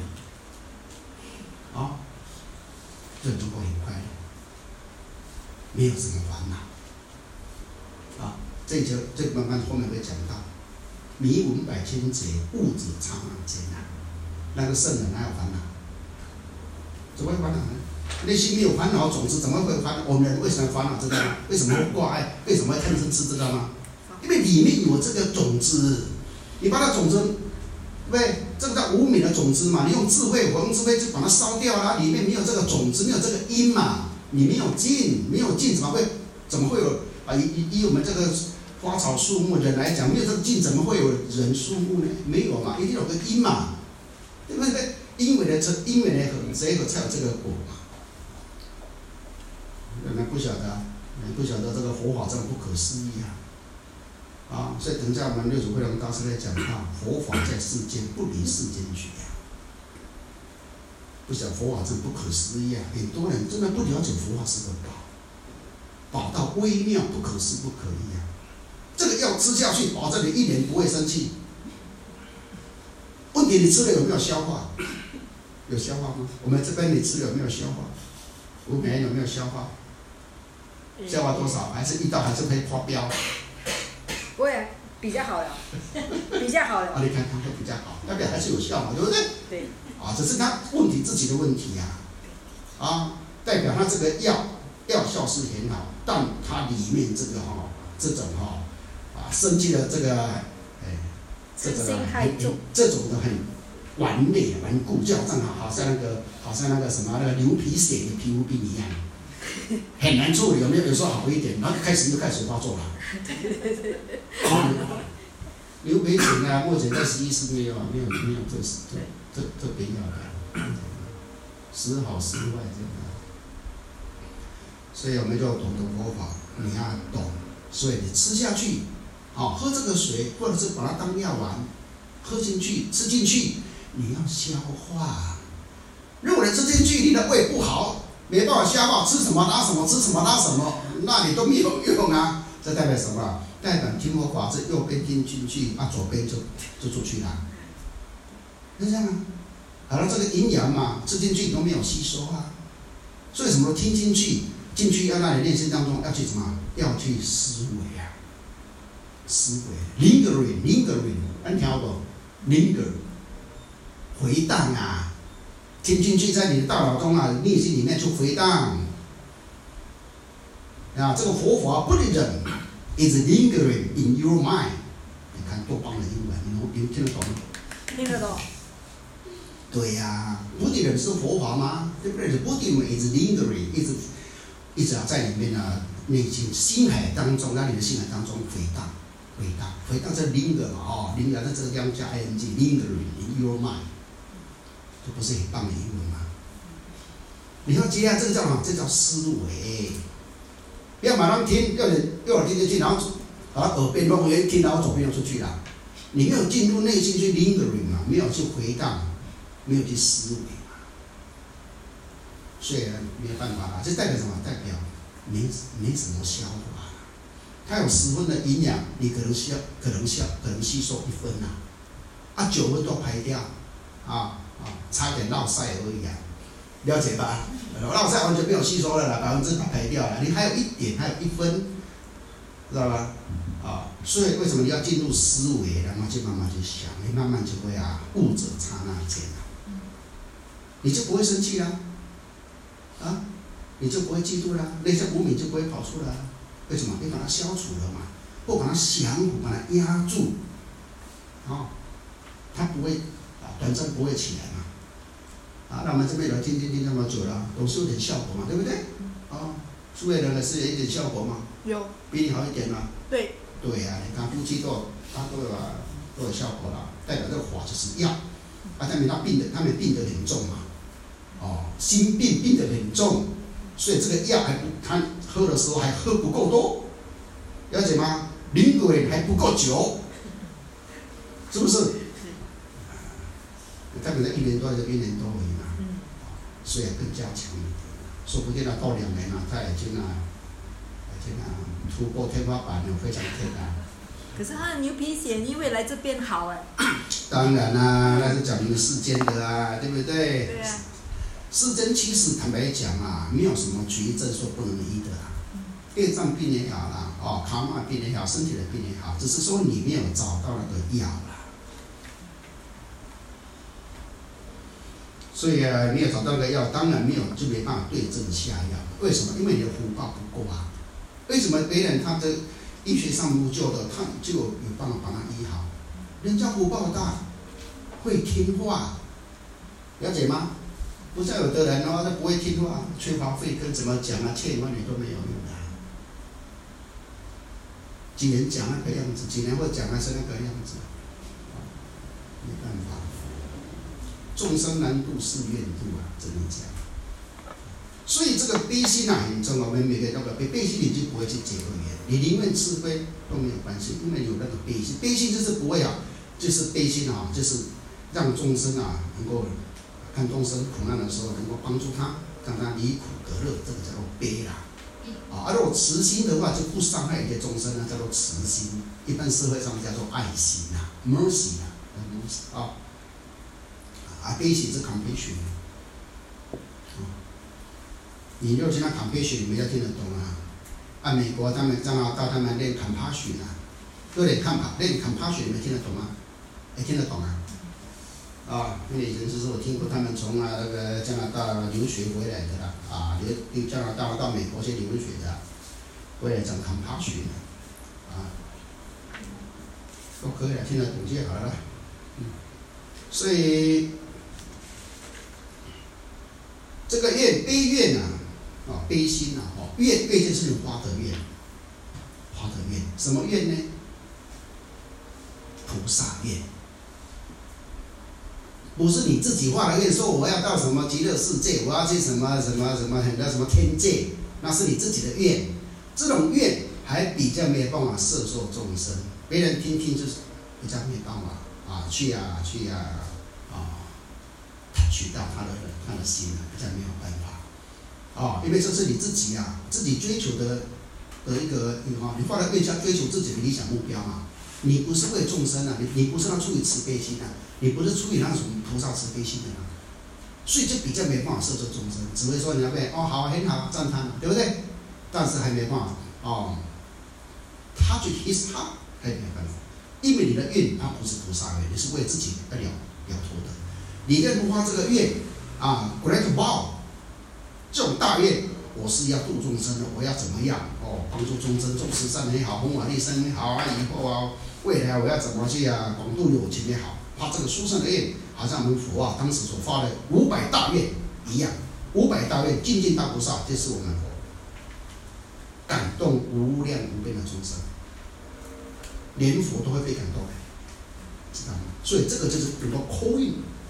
就能够很快乐，没有什么烦恼，这慢慢后面会讲到，迷闻百千劫，物质刹那间那个圣人哪有烦恼？怎么会烦恼呢？内心没有烦恼种子，怎么会烦恼？我们人为什么烦恼？知道吗？为什么会挂碍？为什么会贪嗔痴？知道吗？因为里面有这个种子，你把它种子，对不对？这个叫无明的种子嘛。你用智慧，我用智慧就把它烧掉了。里面没有这个种子，没有这个因嘛。你没有尽，怎么会有以我们这个花草树木人来讲，没有这个尽，怎么会有人树木呢？没有嘛，一定有个因嘛。对不对？因为的结合才有这个果嘛。你们不晓得这个佛法这么不可思议所以等一下我们六祖慧能大师在讲到佛法在世间不离世间去不晓得佛法真不可思议很多人真的不了解佛法是个宝到微妙不可思不可议这个药吃下去，保证你1年不会生气。问题你吃了有没有消化？有消化吗？我们这边你吃了有没有消化？5美有没有消化？消化多少？还是遇到还是可以发飙？ 不会，比较好了，比较好了。 你看它会比较好，代表还是有效嘛，对不对？ 对。 只是他自己的问题代表他这个药效是很好，但它里面这个这种生气的这个这种的很顽劣顽固，就好像那个什么那个流鼻血的皮肤病一样，很难处理。有没有时候好一点，然后又开始发作了。流鼻血目前在西医是没有这边药的，时好时坏这样。所以我们就懂得佛法，你要懂，所以你吃下去，喝这个水，或者是把它当药丸，喝进去，吃进去，你要消化。如果你吃进去，你的胃不好，没办法消化，吃什么拉什么，吃什么拉什么，那你都没有用啊。这代表什么？代表听佛法是右边听进去，左边就出去了，是这样好了，这个营养嘛，吃进去都没有吸收所以什么听进去进去要让你内心当中要去什么？要去思维啊，思维 ，lingering， 你听不 ？linger， 回荡啊，听进去在你的大脑中啊，内心里面就回荡。啊，这个佛法 Buddhism is lingering in your mind。你看多棒的英文，你听得懂吗？ 听得懂。 对呀，Buddhism是佛法吗？对不对 ？Buddhism is lingering， 一直在里面呢，内心心海当中，让你的心海当中回荡是 linger 嘛，linger 在这个地方加 ing，lingering in your mind， 这不是很棒的英文吗？你要接下这个叫什么？这叫思维。不要马上听，右耳听进去，然后把耳边弄回听，然后左边又出去了。你没有进入内心去 lingering 嘛，没有去回荡，没有去思维嘛，所以没有办法啦。这代表什么？代表没什么消化。它有10分的营养，你可能吸收1分呐，9分都排掉，差点落塞而已啊。了解吧？落塞完全没有吸收了啦，100%排掉了，你还有1点，还有1分，知道吧？所以为什么你要进入思维，然后就慢慢去想，你慢慢就会悟者刹那间你就不会生气啦，你就不会嫉妒啦，那些无名就不会跑出来，为什么？你把它消除了嘛，或把它降服，把它压住，它不会短暂不会起来嘛。那我们这边来听那么久了，总是有点效果嘛，对不对？诸位人是有一点效果吗？ 有。 比你好一点吗？ 对。 对呀，你看夫妻都有效果了，代表这个法就是药。他们病得很重嘛，心病得很重，所以这个药他喝的时候还喝不够多，了解吗？0还不够久，是不是？他们在1年多还是1年多而已嘛，所以更加强一点，说不定到2年了，他已经突破天花板了，非常天然。 可是他的牛皮癣因为来这边好哎。 当然啦，那是讲究世间的啊，对不对？ 对啊。 世间其实坦白讲没有什么绝症说不能医的业障病也好啦，卡玛病也好，身体的病也好，只是说你没有找到那个药啦。所以没有找到那个药，当然没有就没办法对症下药。为什么？因为你的福报不够啊。为什么别人他的医学上无救的，他就有办法把它医好？人家福报大，会听话，了解吗？不像有的人他不会听话，缺乏慧根，怎么讲千万年都没有用的。几年讲那个样子，几年后讲还是那个样子，没办法。众生难度是愿度只能讲。所以这个悲心很重要，我们每个人都有悲心，你就不会去结恶缘，你宁愿吃亏都没有关系，因为有那个悲心。悲心就是不会就是悲心就是让众生能够看众生苦难的时候能够帮助他，让他离苦得乐，这个叫做悲啦。如果慈心的话，就不伤害一些众生叫做慈心。一般社会上叫做爱心mercy 悲心是 compassion。你如果听到 compassion， 你们要听得懂美国他们加拿大他们练 compassion 都练 compassion， 你们听得懂吗？听得懂因为以前就是我听过他们从那个加拿大留学回来的啦，加拿大到美国去留学的，回来讲 compassion 都可以听得懂就好了。所以这个愿悲愿悲心愿就是发的愿，什么愿呢？菩萨愿。不是你自己发的愿，说我要到什么极乐世界，我要去什么很多什么天界，那是你自己的愿。这种愿还比较没有办法摄受众生，别人听就是比较没办法去取到他的心比较没有办法因为这是你自己追求的一个你发的愿叫追求自己的理想目标你不是为众生你不是要出于慈悲心你不是出于那种菩萨慈悲心的所以就比较没办法摄受众生，只会说你那边哦好很好赞叹，对不对？但是还没办法哦touch his heart 还没办法，因为你的愿它不是菩萨愿，你是为自己要了脱的。你跟如花这个愿啊 ，great vow 这种大愿，我是要度众生的，我要怎么样哦？帮助众生做慈善也好，弘法利生也好啊，以后啊，未来我要怎么去啊，广度有情也好，他这个殊胜的愿，好像我们佛啊当时所发的500大愿一样，500大愿精进大菩萨，这是我们佛感动无量无边的众生，连佛都会被感动，知道吗？所以这个就是很多call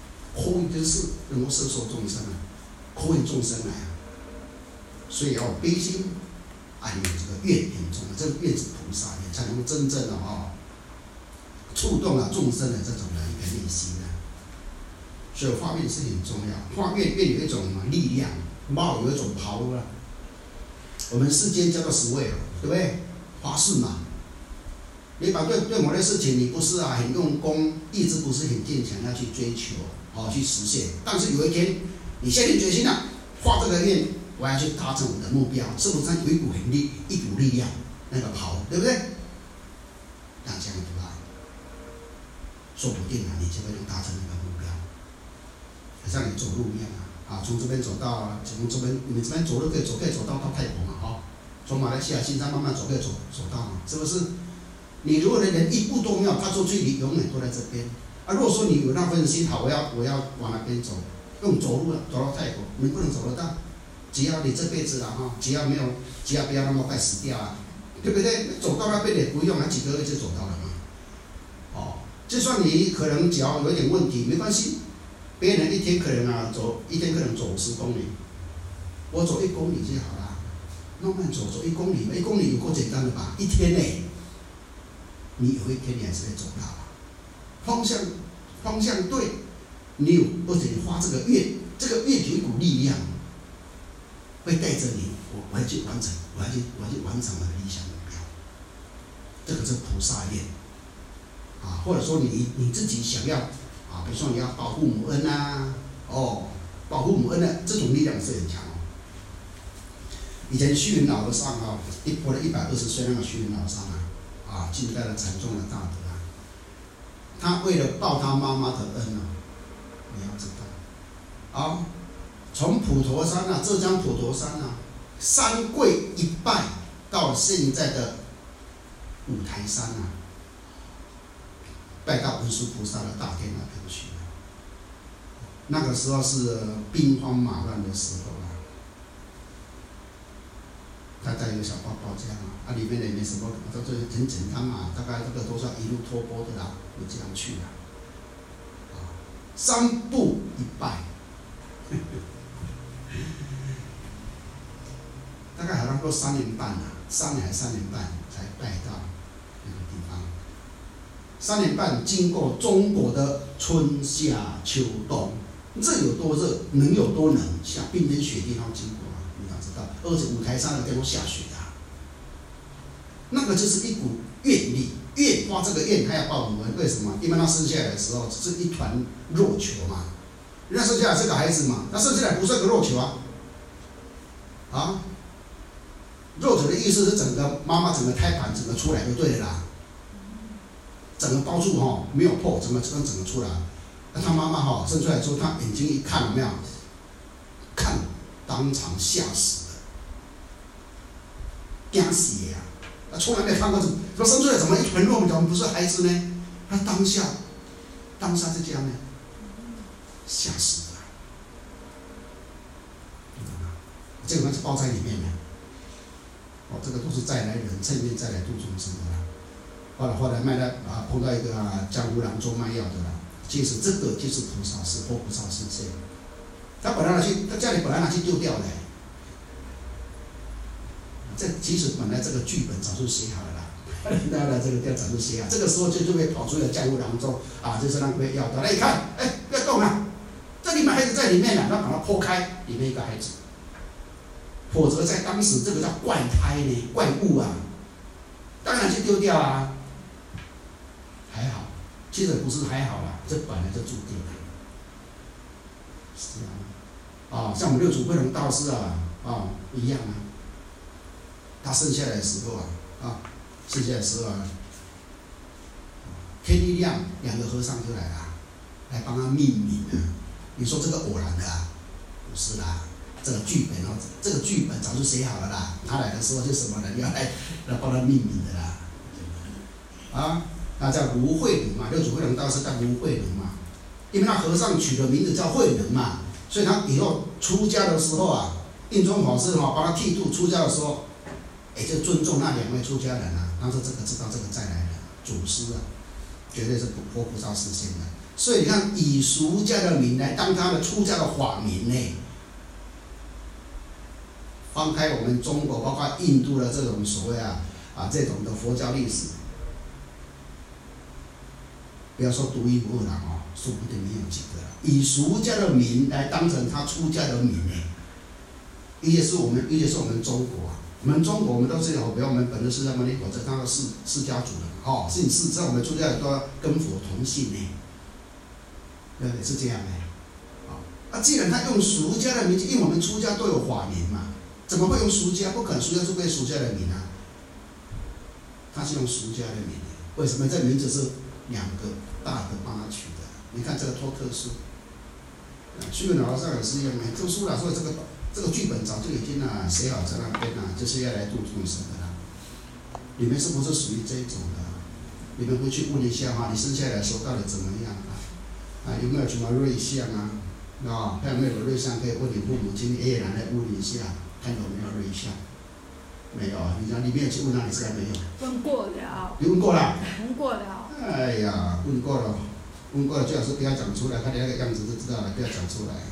in就是能够摄受众生啊，call in众生来啊。所以要有悲心，有这个愿很重要，这个愿是菩萨愿，才能够真正的触动了众生的这种的一个内心啊。所以发愿是很重要，发愿有一种力量，冒有一种power啊。我们世间叫做swear，对不对？发誓嘛，你把对某件事情，你不是很用功，意志不是很坚强，要去追求，去实现。但是有一天，你下定决心了，发这个愿。我要去达成我的目标，是不是有一股力量，那个跑，对不对？那这样子啊，说不定你就会能达成那个目标。像你走路一样从这边走到，从这边你这边走路可以走到泰国嘛，从马来西亚新山慢慢走可以走到嘛，是不是？你如果连一步都没有踏出去，你永远都在这边。如果说你有那份心，我要往那边走，用走路走到泰国，你不能走得到。只要你这辈子只要不要那么快死掉对不对？走到那边也不用几个月就走到了嘛。就算你可能脚有点问题，没关系，别人一天可能走50公里，我走1公里就好了，慢慢走1公里，1公里有够简单的吧？一天内，你有一天你还是会走到方向对，你有而且你发这个愿，这个愿有一股力量。会带着你，我要去完成，我要去完成我的理想目标。这个是菩萨愿或者说你自己想要比如说你要保护母恩保护母恩的这种力量是很强以前虚云老和尚活了120岁，那个虚云老和尚尽到了惨重的大德他为了报他妈妈的恩你要知道从普陀山浙江普陀山3跪1拜到现在的五台山拜到文殊菩萨的大天那边去那个时候是兵荒马乱的时候他带一个小包包这样里面也没什么，都是很简单大概这个都是一路托钵的就这样去3步1拜。大概好像过3年半3年还3年半才拜到那个地方。3年半经过中国的春夏秋冬，热有多热，冷有多冷，像冰天雪地经过你要知道，而且五台山的地方下雪那个就是一股愿力，愿发这个愿，他要报我们，为什么？因为他生下来的时候只是一团肉球嘛，人家生下来是个孩子嘛，他生下来不是个肉球肉球的意思是整个妈妈整个胎盘整个出来就对了啦，整个包住没有破，整个出来。那他妈妈生出来之后，他眼睛一看有没有？看当场吓死了，惊死他从来没有看过怎么生出来怎么一团肉怎么不是孩子呢？他当下是这样呢，吓死了。这个是包在里面的。这个都是再来人，趁愿再来度众生的后来卖了碰到一个江湖郎做卖药的其实这个就是菩萨是或菩萨是这样。他家里本来拿去丢掉的。其实本来这个剧本早就写好了大家这个要早就写好，这个时候就会跑出来江湖郎中就是那个药的。一看，不要动这里面孩子在里面那把它剖开，里面一个孩子。否则在当时这个叫怪胎呢，怪物当然去丢掉还好，其实不是还好这本来就注定的。 是这样啊。像我们六祖慧能大师啊，一样啊。他生下来的时候生下来的时候天一亮，2个和尚就来了，来帮他命名啊。你说这个偶然的不是啦，这个剧本早就写好了啦。他来的时候就什么人要来帮他命名的啦。那叫卢慧能嘛，六祖慧能大师叫卢慧能嘛，因为他和尚取的名字叫慧能嘛，所以他以后出家的时候印宗法师帮他剃度出家的时候，就尊重那2位出家人他说这个知道这个再来的祖师绝对是佛菩萨示现的。所以你看，以俗家的名来当他的出家的法名呢。翻开我们中国，包括印度的这种所谓这种的佛教历史，不要说独一无二了说不定没有几个了。以俗家的名来当成他出家的名呢，也是我们中国我们中国我们都是比如我们本身释迦牟尼佛这他的释家族人姓释，在我们出家都要跟佛同姓呢。对不对？是这样的。既然他用俗家的名字，因为我们出家都有法名嘛，怎么会用俗家？不可能俗家就被俗家的名他是用俗家的名。为什么？这名字是2个大德帮他取的。你看这个托克书，虚云老和尚也是一样的。这书所以这个剧本早就已经写好在那边就是要来度众生的啦。你们是不是属于这一种的？你们回去问一下你生下来的时候到底怎么样有没有什么瑞相看有没有瑞相可以问你父母亲，爷爷奶奶问一下，看有没有瑞相。没有你没有去问你现在没有？ 问过了。 你问过了？ 问过了。 哎呀，问过了，最好是不要讲出来，看你那个样子就知道了，不要讲出来。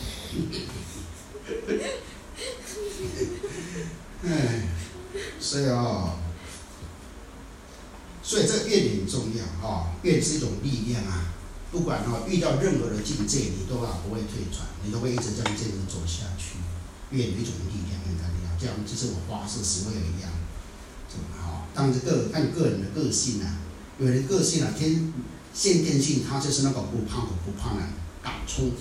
所以这个愿很重要愿是一种力量不管遇到任何的境界，你都不会退转，你都会一直这样坚持走下去。愿有一种力量，这样就是我发誓是会有一样。当然看个人的个性有人个性先天性，他就是那个不怕苦不怕难，敢冲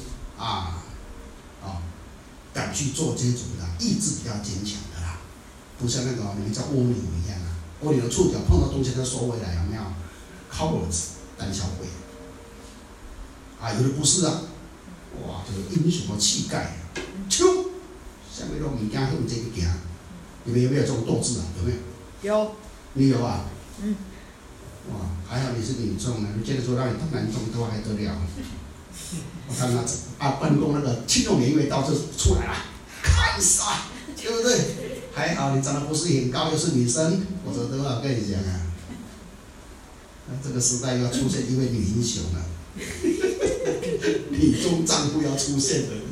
敢去做这种的，意志比较坚强的啦，不像那个你们叫蜗牛一样蜗牛的触角碰到东西都收回来，有没有 ？cowards 胆小鬼有的不是哇，这个英雄的气概下面都物件向这边行，你们有没有这种斗志有没有？ 有。 你有哇，还好你是女众你觉得说让你当男众都还得了。我看办公那个庆功宴一到就出来了，看啥，对不对？还好你长得不是很高，又是女生，否则的话我跟你讲这个时代又要出现一位女英雄了，女中丈夫要出现了。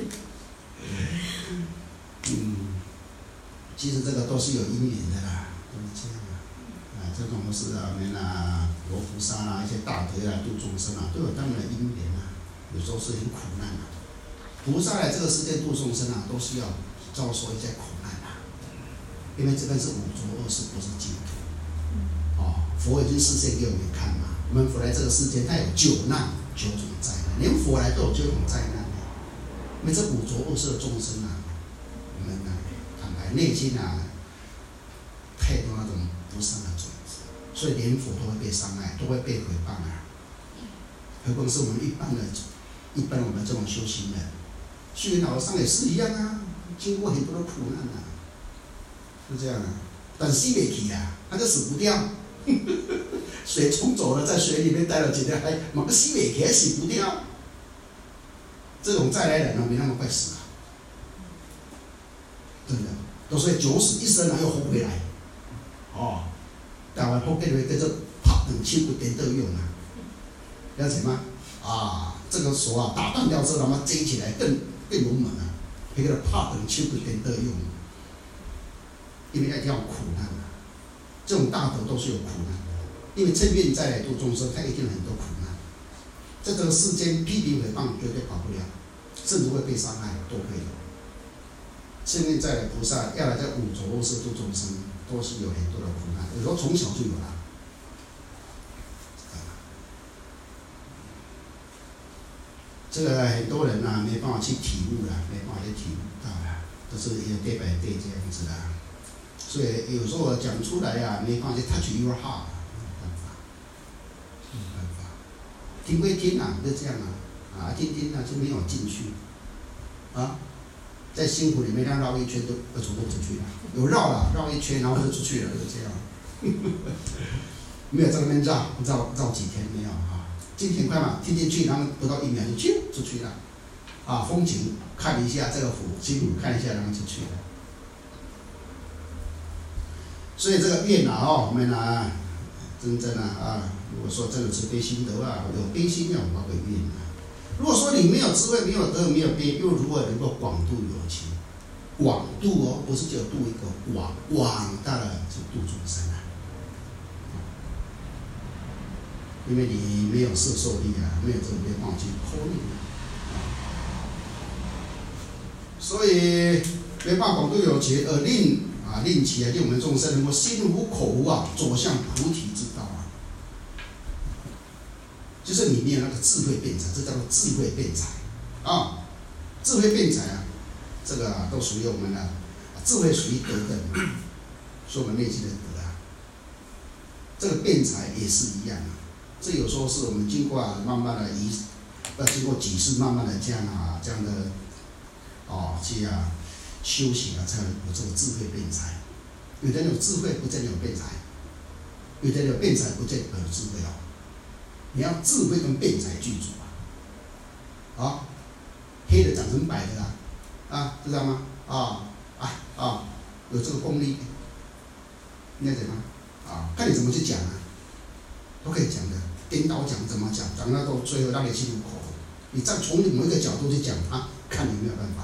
其实这个都是有因缘的啦，都是这样这种都是我们罗菩萨一些大德度众生都有他们的因缘有时候是很苦难菩萨来这个世界度众生都是要遭受一些苦难因为这边是五浊恶世，不是净土佛已经示现给我们看我们佛来这个世界，他有9难9种灾难，连佛来都有9种灾难因为这五浊恶世的众生我们坦白内心太多那种不善的种子，所以连佛都会被伤害，都会被毁谤何况是我们一般我们这种修行人，虚云老和尚也是一样经过很多的苦难是这样但死不去他就死不掉。水冲走了，在水里面待了几天，还某个死不去，还死不掉。这种再来人没那么快死真的，都是九死一生又活回来。台湾福建话叫做拍断手骨颠倒用了解吗？这个手打断掉之后，那么接起来更勇猛那个拍断手骨颠倒用，因为要苦难这种大德都是有苦难因为趁愿再来度众生，他一定有很多苦难。在这个世间批评诽谤绝对跑不了，甚至会被伤害，都会有。趁愿再来菩萨要来在五浊恶世度众生，都是有很多的苦难，有时候从小就有了。 这个很多人啊没办法去体悟啦，没办法去体悟到啦，这是一个day by day这样子啦。所以有时候讲出来啊，没办法去 touch your heart， 没办法，听归听啊，就这样啊，听听啊就没有进去，啊，在心湖里面绕一圈都走不出去了，有绕了，绕一圈然后就出去了，就这样，没有在那边绕几天没有啊，进挺快嘛，听进去，然后不到1秒就出去了，啊，风景看一下这个湖，心湖看一下，然后就去了。所以这个愿我们真正如果说真的是悲心德有悲心要包括愿如果说你没有智慧、没有德、没有悲，又如何能够广度有情？广度不是只有度一个广大的是度众生因为你没有摄受力没有这个办法去脱力所以没办法广度有情，而令其令我们众生能够心无口无走向菩提之道就是你没有那个智慧辩才，这叫做智慧辩才智慧辩才这个都属于我们的智慧，属于德等，是我们内心的德这个辩才也是一样这有时候是我们经过慢慢的经过几世慢慢的这样的去修行才有这个智慧辩才。有的人有智慧，不见得有辩才；有的人有辩才，不见得有智慧你要智慧跟辩才具足黑的讲成白的知道吗？有这个功力，应该怎么看你怎么去讲都可以讲的，颠倒讲怎么讲到最后让你心入口。你再从某一个角度去讲看你有没有办法。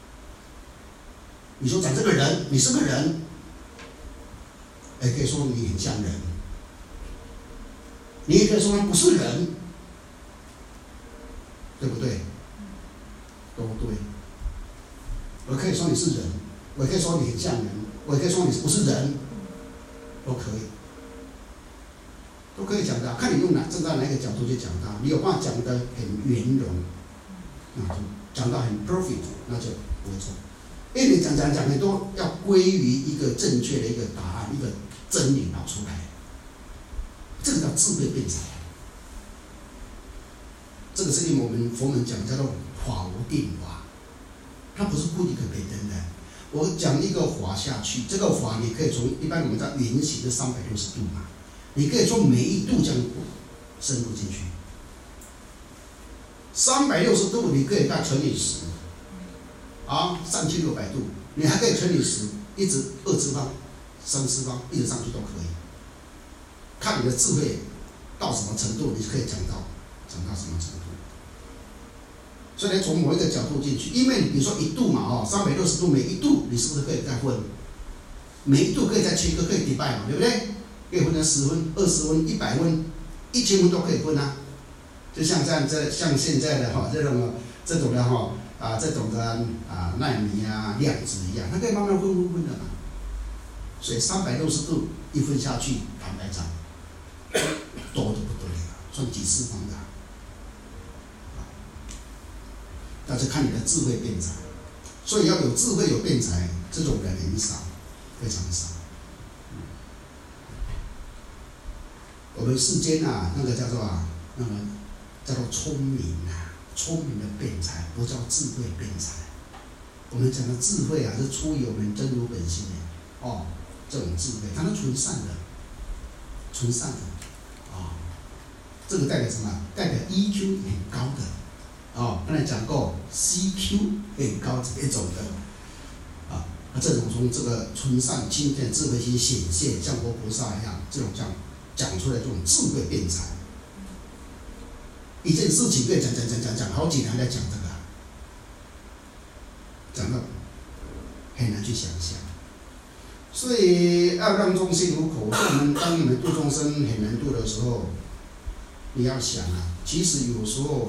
你说讲这个人，你是个人，可以说你很像人，你也可以说他不是人，对不对？都对。我可以说你是人，我也可以说你很像人，我也可以说你不是人，都可以。都可以讲的，看你用站在哪个角度去讲它。你有办法讲得很圆融，那就讲到很 perfect， 那就不会错。因为你讲很多，要归于一个正确的一个答案，一个真理拿出来，这个叫智慧辩才。这个是因为我们佛门讲叫做法无定法，它不是固定可别人的。我讲一个法下去，这个法你可以从一般我们叫圆形的360度嘛。你可以从每一度这样深入进去，360度你可以再乘以10，3600度，你还可以乘以10，一直2次方、3次方，一直上去都可以。看你的智慧到什么程度，你可以讲到什么程度。所以从某一个角度进去，因为比如说1度嘛，360度每一度你是不是可以再分？每一度可以再切割，可以 divide 嘛，对不对？可以分成10分、20分、100分、1000分都可以分就像现在的这种的这种的奈米量子一样，它可以慢慢分的嘛。所以360度一分下去，坦白讲，多的不得了，算几次方的。但是看你的智慧辩才，所以要有智慧有辩才，这种人很少，非常少。我们世间那个叫做聪明聪明的辩才，不叫智慧辩才。我们讲的智慧是出于我们真如本性的这种智慧，它是纯善的，这个代表什么？代表 EQ 很高的刚才讲过 CQ 很高这种的这种从这个纯善清净智慧心显现，像佛菩萨一样，这种讲出来这种智慧辩才，一件事情可以讲好几年在讲这个，讲到很难去想象。所以要让众心无口。当你们度众生很难度的时候，你要想其实有时候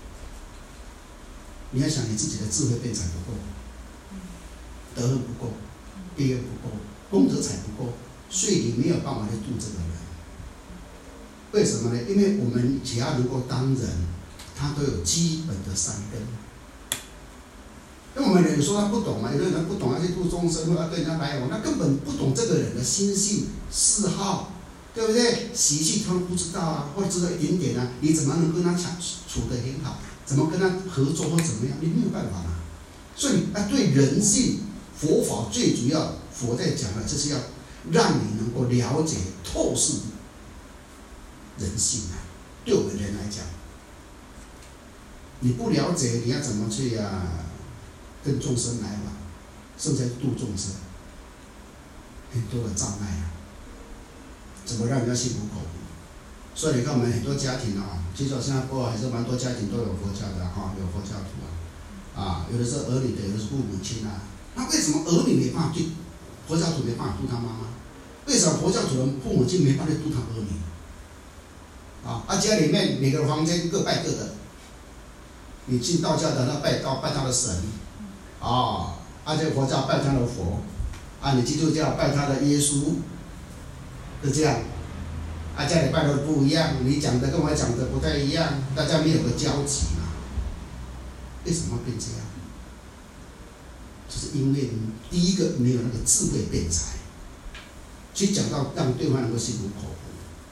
你要想你自己的智慧辩才不够，德行不够，悲愿不够，功德才不够，所以你没有办法去度这个人。为什么呢？因为我们只要能够当人， 它都有基本的善根。因为我们人有时候他不懂嘛，有的人不懂要去度众生，或者跟人家来往，他根本不懂这个人的心性、嗜好，对不对？习气他都不知道啊，或者知道一点点啊，你怎么能跟他处得很好？怎么跟他合作或怎么样？你没有办法嘛。所以对人性，佛法最主要，佛在讲的就是要让你能够了解透视人性啊。对我们人来讲，你不了解，你要怎么去跟众生来往，甚至度众生，很多的障碍啊，怎么让人家心服口服？所以你看我们很多家庭啊，其实新加坡还是蛮多家庭都有佛教的有佛教徒有的是儿女的，有的是父母亲啊。那为什么儿女没办法对佛教徒没办法度他妈妈？为什么佛教徒的父母亲没办法度他儿女？家里面每个房间各拜各的，你信道教的那拜他的神，这个佛教拜他的佛，你基督教拜他的耶稣，就这样。家里拜的不一样，你讲的跟我讲的不太一样，大家没有个交集嘛？为什么变这样？就是因为第一个没有那个智慧辩才，去讲到让对方能够心服口服。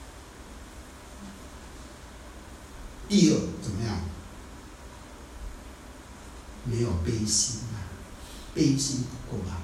第二怎么样？没有悲心悲心不够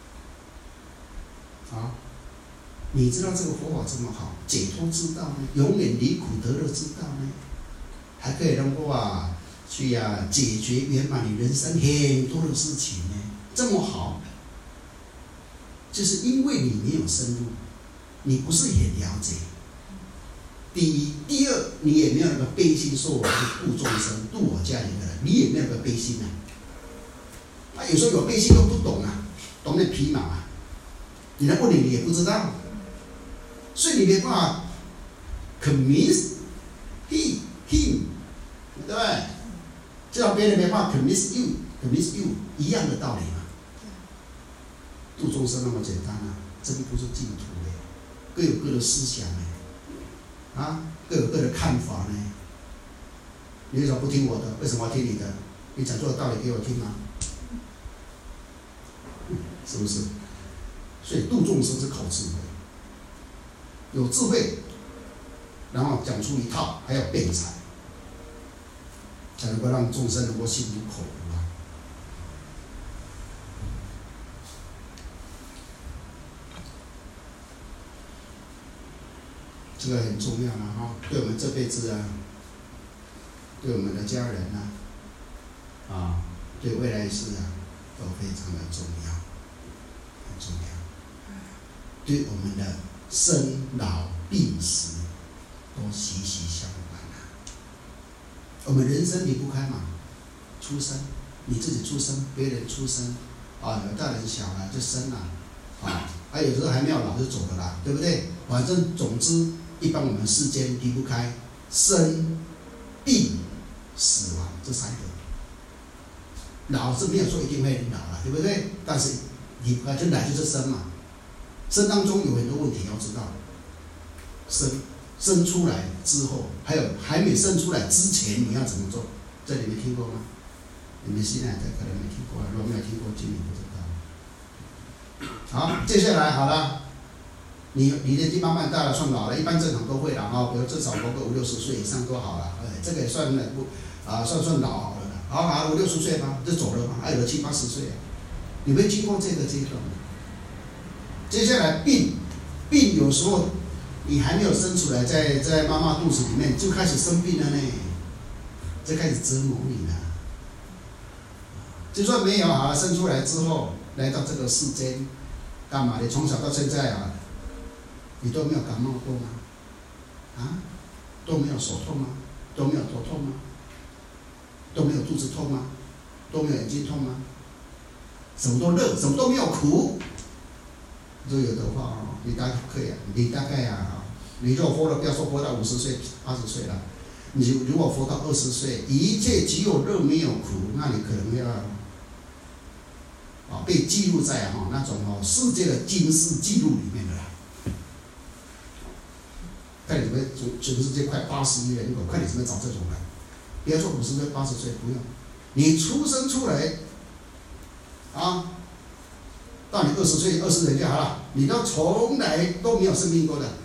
你知道这个佛法这么好，解脱之道呢，永远离苦得乐之道呢，还可以能够去解决圆满你人生很多的事情呢，这么好，就是因为你没有深入，你不是很了解。第一，第二，你也没有那个悲心，说我去度众生，度我家里的人，你也没有那个悲心有时候有悲心都不懂懂那皮毛你来问你也不知道，所以你没办法 convince him， 对不对？就像别人没办法 convince you 一样的道理嘛。度众生那么简单真不是净土各有各的思想各有各的看法呢。你为什么不听我的？为什么要听你的？你讲错的道理给我听吗？是不是？所以度众生是靠智慧，有智慧，然后讲出一套，还要辩才，才能够让众生能够心服口服这个很重要对我们这辈子对我们的家人对未来世都非常的重要，很重要。对我们的生老病死都息息相关我们人生离不开嘛，出生，你自己出生，别人出生有大人小了就生了有时候还没有老就走了啦，对不对？反正总之，一般我们世间离不开生、病、死亡这三个。老是没有说一定会老了，对不对？但是离不开就来就是生嘛。生当中有很多问题要知道，生出来之后，还有还没生出来之前你要怎么做？这你没听过吗？你们现在可能没听过，如果没有听过，就你不知道。好，接下来好了，你年纪慢慢大了，算老了，一般正常都会了比如至少活个50-60岁以上都好了，这个也算算老好了。好50-60岁吧，就走了嘛，有的70-80岁你没经过这个阶段。接下来病有时候你还没有生出来，在妈妈肚子里面就开始生病了呢，就开始折磨你了。就算没有生出来之后来到这个世间，干嘛？你从小到现在你都没有感冒过吗？都没有手痛吗？都没有头痛吗？都没有肚子痛吗？都没有眼睛痛吗？什么都热，什么都没有苦。如果有的话你大概你如果活了，不要说活到50岁、80岁了，你如果活到20岁，一切只有热没有苦，那你可能要被记录在那种世界的金氏记录里面的啦。看你们全世界快80亿人口，看你怎么找这种人。 不要说50岁、80岁，不用。你出生出来，啊，到你20岁、20年就好了，你都从来都没有生病过的，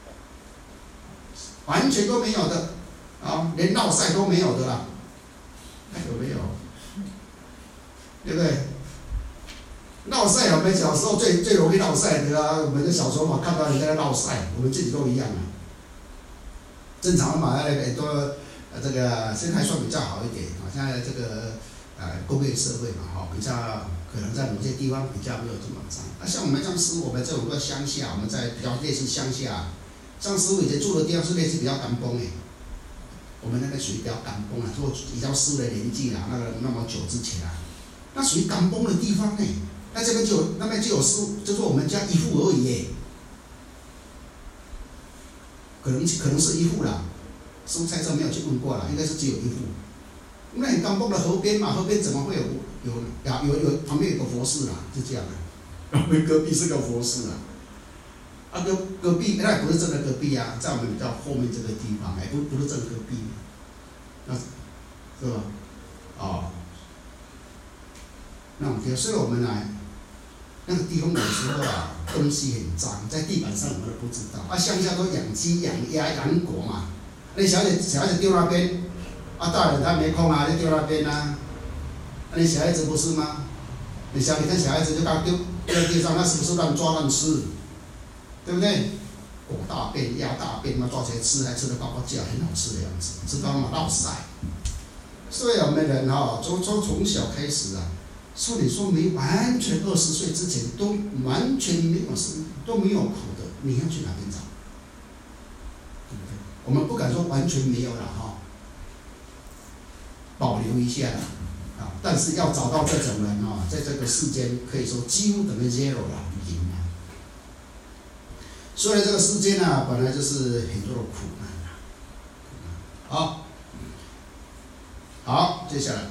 完全都没有的，啊，连落晒都没有的啦，看有没有？对不对？落晒，我们小时候最容易落晒的啊！我们的小时候嘛，看到人家在落晒，我们自己都一样啊。正常嘛，都这个现在还算比较好一点啊。现在这个工业社会嘛，哈，比较可能在某些地方比较没有这么脏。啊，像我们像师傅，我们这种在乡下，我们在比较类似乡下，像师傅以前住的地方是类似比较干崩诶。我们那个属于比较干崩啊，做比较师傅的年纪啦，那么久之前啊，那属于干崩的地方呢。那这边就有，那边就有师傅，就是我们家一户而已耶。可能是一户啦，师傅猜测没有去问过啦，应该是只有一户。那你刚崩的河边嘛，河边怎么会有旁边有个佛寺啦，就这样的。我们隔壁是个佛寺啦，啊隔壁那不是真的隔壁啊，在我们比较后面这个地方，不是真的隔壁，那是吧？哦，那我们所以我们来。那个地方有时候啊，东西很脏，在地板上我们都不知道。啊，乡下都养鸡、养鸭、养狗嘛。那小孩子丢那边，啊，大人他没空啊，就丢那边啊。那你小孩子不是吗？你看小孩子就刚丢在地上，那是不是乱抓乱吃？对不对？狗大便、鸭大便嘛，抓起来吃，还吃得呱呱叫，很好吃的样子，知道吗？落塞。所以我们人哈，从小开始啊。说你说没完全20岁之前都完全没有生都没有苦的，你要去哪边找？对不对？我们不敢说完全没有了哈，保留一下了啊。但是要找到这种人啊，在这个世间可以说几乎等于 zero 了，零了。所以这个世间呢，本来就是很多的苦难啊。好，接下来。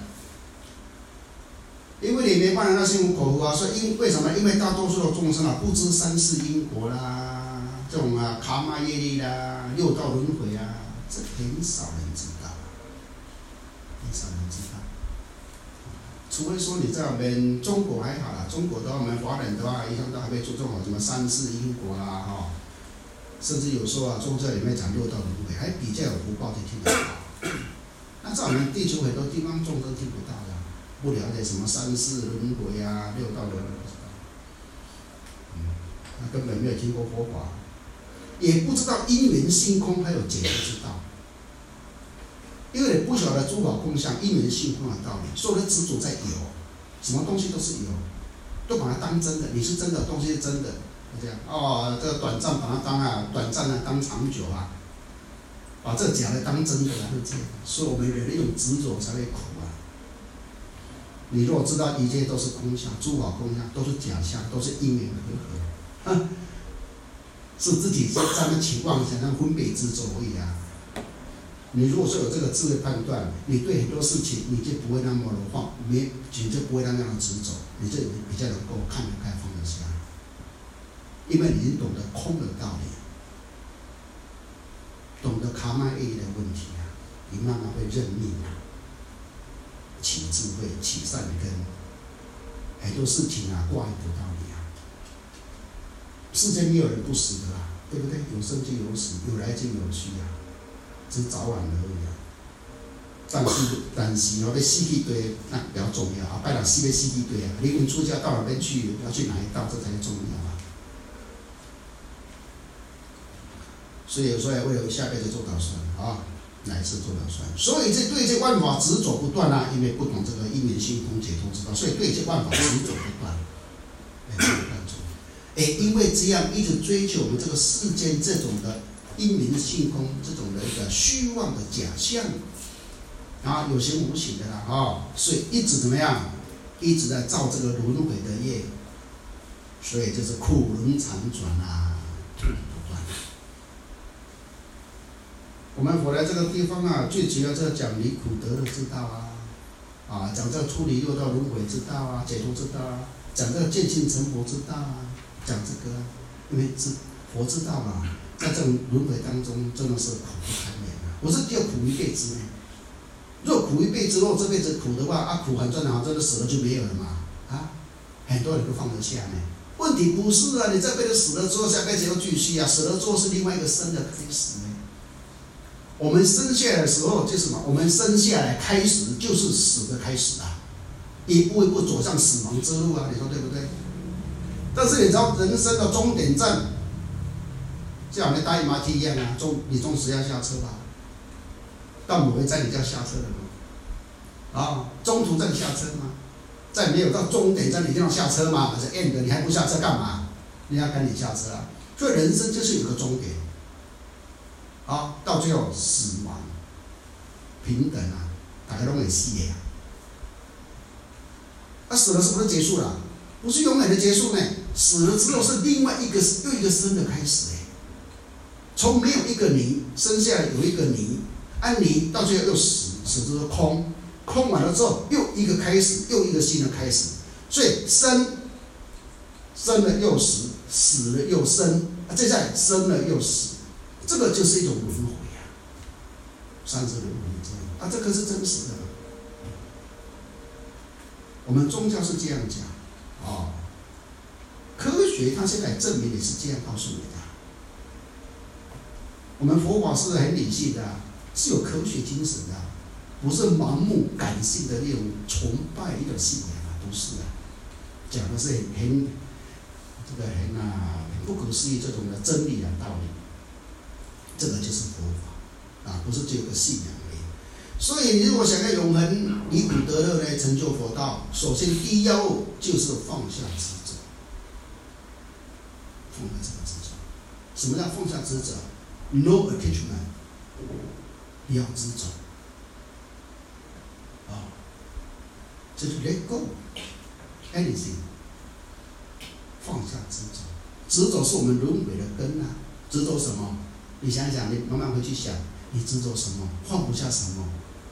因为你没办法那心无口福啊，所以为什么？因为大多数的众生啊，不知三世因果啦，这种卡玛业力啦、六道轮回啊，这很少人知道，很少人知道。除非说你在我们中国还好啦，中国的话，我们华人的话，一向都还会注重什么三世因果啦，哈，甚至有时候啊，宗教里面讲六道轮回，还比较有福报就听得到。那在我们地球很多地方众生听不到的。不了解什么三世轮回啊、六道轮回，他根本没有听过佛法，也不知道因缘性空，还有解不知道，因为你不晓得诸法空相、因缘性空的道理，所有的执着在有，什么东西都是有，都把它当真的，你是真的，东西是真的，这样哦，这个短暂把它当短暂的当长久啊，把这假的当真的啊，是这样，所以我们人的一种执着才会苦啊。你如果知道一切都是空相，诸法空相都是假象，都是因缘和合，是自己在那起妄想、那分别执着而已啊。你如果说有这个智慧判断，你对很多事情你就不会那么的你就不会那样的执着，你就比较能够看得开、放得下，因为你已经懂得空的道理，懂得卡玛业的问题啊，你慢慢会认命啊。起智慧，起善根，很多事情啊，挂一个道理啊。世间没有人不死的啦，对不对？有生就有死，有来就有去啊，只是早晚而已啊。但是要死去对，那比较重要啊。拜人死要死去对啊，灵魂出家到哪边去，要去哪一道，这才重要啊。所以有时候也为了下辈子做打算啊。来世做了算，所以对这万法执着不断啊，因为不懂这个因缘性空解脱之道，所以对这万法执着不断，因为这样一直追求我们这个世间这种的因缘性空这种的一个虚妄的假象，啊，有形无形的啦，所以一直怎么样，一直在造这个轮回的业，所以就是苦轮常转啊，不断。我们佛来这个地方啊，最主要就是讲离苦得乐之道啊，讲这个出离六道轮回之道啊，解脱之道啊，讲这个见性成佛之道啊，讲这个因为佛知道嘛，在这种轮回当中真的是苦不堪言啊，不是只有苦一辈子呢， 若苦一辈子，若这辈子苦的话，啊，苦很正常，真的死了就没有了嘛，啊，很多人都放得下呢。问题不是啊，你这辈子死了之后，下辈子要继续啊，死了之后是另外一个生的开始呢。我们生下来的时候就是什么？我们生下来开始就是死的开始啊，一步一步走向死亡之路啊，你说对不对？但是你知道人生的终点站，就好像搭 MRT 一样啊，你总是要下车吧？到某一站你就要下车了嘛？啊，中途站下车吗？在没有到终点站你一定要下车嘛？还是 end 你还不下车干嘛？人家赶你下车啊！所以人生就是有个终点，啊，到最后死亡平等啊，大家都会死的啊。那死了是不是结束了？不是永远的结束呢，死了之后是另外一个又一个生的开始哎。从没有一个你生下来有一个你，按你到最后又死，死之后空，空完了之后又一个开始，又一个新的开始。所以生了又死，死了又生，接下来生了又死，这个就是一种轮回啊，三世轮回这样啊，这个是真实的。我们宗教是这样讲。哦，科学它现在证明也是这样告诉你的。我们佛法是很理性的，是有科学精神的，不是盲目感性的那种崇拜一种信仰啊，不是的，讲的是很不可思议这种的真理的道理。这个就是佛法啊，不是只有个信仰而已。所以，你如果想要永恒离苦得乐呢，成就佛道，首先第一要务就是放下执着。放下这个执着，什么叫放下执着 ？No attachment， 不要执着。啊，就是 let go anything， 放下执着。执着是我们轮回的根啊！执着什么？你想想，你慢慢回去想，你执着什么？放不下什么？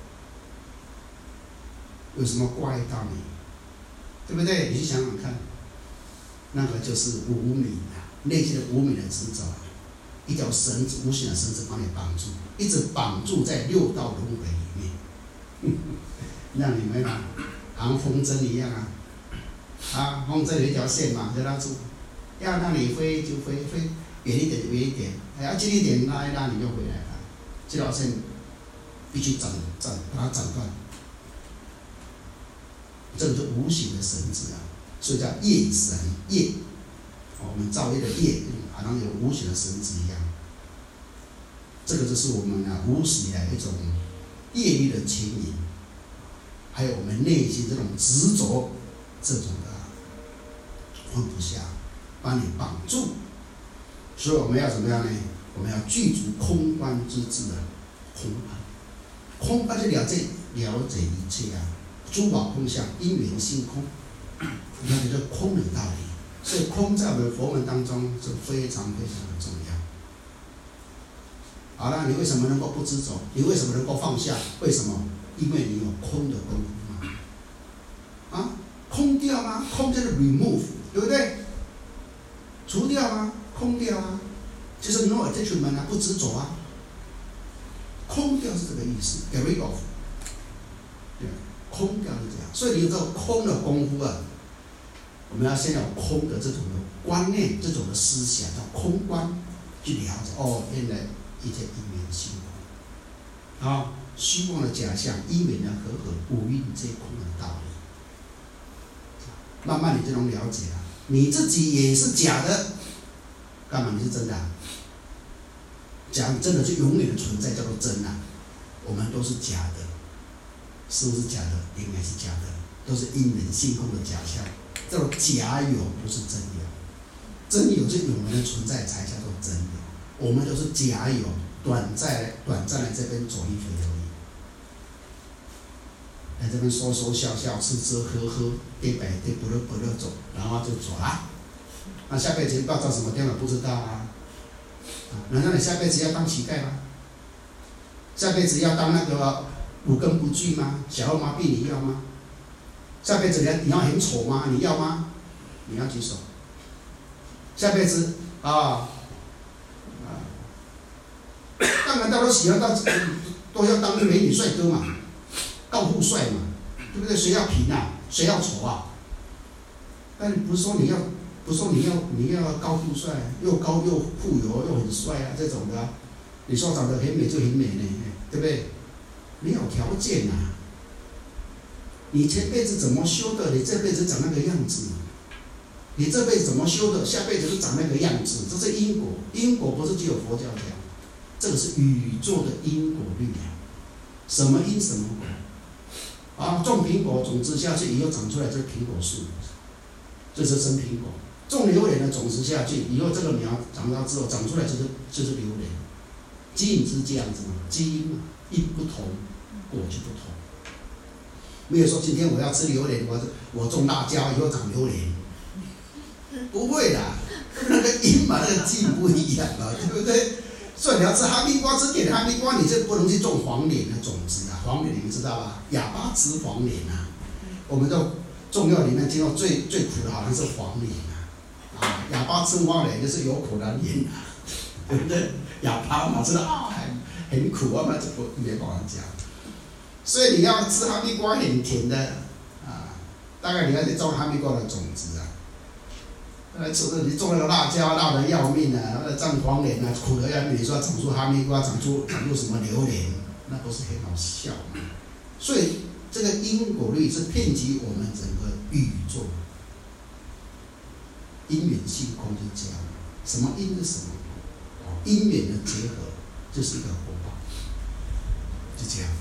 有什么挂碍到你，对不对？你去想想看，那个就是无明啊，内心的无明的执着，一条绳子，无形的绳子把你绑住，一直绑住在六道轮回里面，让你们啊，好像风筝一样啊，啊，风筝有一条线嘛，就拉住，要让你飞就飞，飞远一点就远一点，要近一点拉一拉你就回来了，这条线必须斩把它斩断。这个是无形的绳子啊，所以叫业绳业。我们造业的业，好像有无形的绳子一样。这个就是我们啊无始以来一种业力的牵引，还有我们内心这种执着，这种的放不下，把你绑住。所以我们要怎么样呢？我们要具足空观之智啊，空观，空观就了解一切啊。诸法空相，因缘性空，你看这个空的道理。所以空在我们佛门当中是非常非常的重要。好了，你为什么能够不执着？你为什么能够放下？为什么？因为你有空的功夫嘛。啊，空掉吗？空就是 remove， 对不对？除掉吗？空掉啊，就是 no attachment 啊，不执着啊。空掉是这个意思 ，get rid of， 对。空掉是这样，所以你有这个空的功夫啊，我们要先有空的这种的观念，这种的思想叫空观，去了解哦，原来一切因缘性空，啊，虚妄的假象，因缘的和合，五蕴皆空的道理，慢慢你就能了解了。你自己也是假的，干嘛你是真的啊？假真的就永远的存在，叫做真啊。我们都是假的。是不是假的？应该是假的，都是因缘性空的假象，叫做假有，不是真有。真有是永远的存在才叫做真有，我们都是假有，短暂来这边走一回而已，来这边说说笑笑，吃吃喝喝，对白对不乐走，然后就走了。那下辈子不知道到什么地方不知道啊？难道你下辈子要当乞丐吗？下辈子要当那个？五根不具吗？小儿麻痹你要吗？下辈子你要很丑吗？你要吗？你要举手。下辈子当然大家都喜欢都要当美女帅哥嘛。 高富帅嘛，对不对？谁要贫啊？谁要丑啊？但不是说你要高富帅，又高又富有又很帅啊这种的、啊，你说长得很美就很美呢，对不对？你有条件啊，你前辈子怎么修的，你这辈子长那个样子。你这辈子怎么修的，下辈子就长那个样子，这是因果。因果不是只有佛教讲，这个是宇宙的因果律啊。什么因什么果啊？种苹果种子下去以后长出来就是苹果树，这是生苹果。种榴莲的种子下去以后，这个苗长大之后长出来就是榴莲。基因是这样子嘛，基因嘛，因不同，果就不同。没有说今天我要吃榴莲，我种辣椒以后长榴莲。不会的，那个因嘛，那个基因不一样嘛，对不对？所以你要吃哈密瓜，吃点哈密瓜，你就不能去种黄连的种子啊。黄连你们知道吧？哑巴吃黄连啊。我们的中药里面听到最苦的好像是黄连啊。哑巴吃黄连就是有口难言啊，对不对？哑巴嘛知道啊，很苦啊嘛，这不没办法讲。所以你要吃哈密瓜很甜的啊，大概你要去种哈密瓜的种子啊。你种那个辣椒，辣得要命啊！那种黄连啊，苦得要命。你说长出哈密瓜，长出什么榴莲，那不是很好笑吗？所以这个因果律是遍及我们整个宇宙，因缘性空就这样。什么因是什么果？因缘的结合就是一个果报，就这样。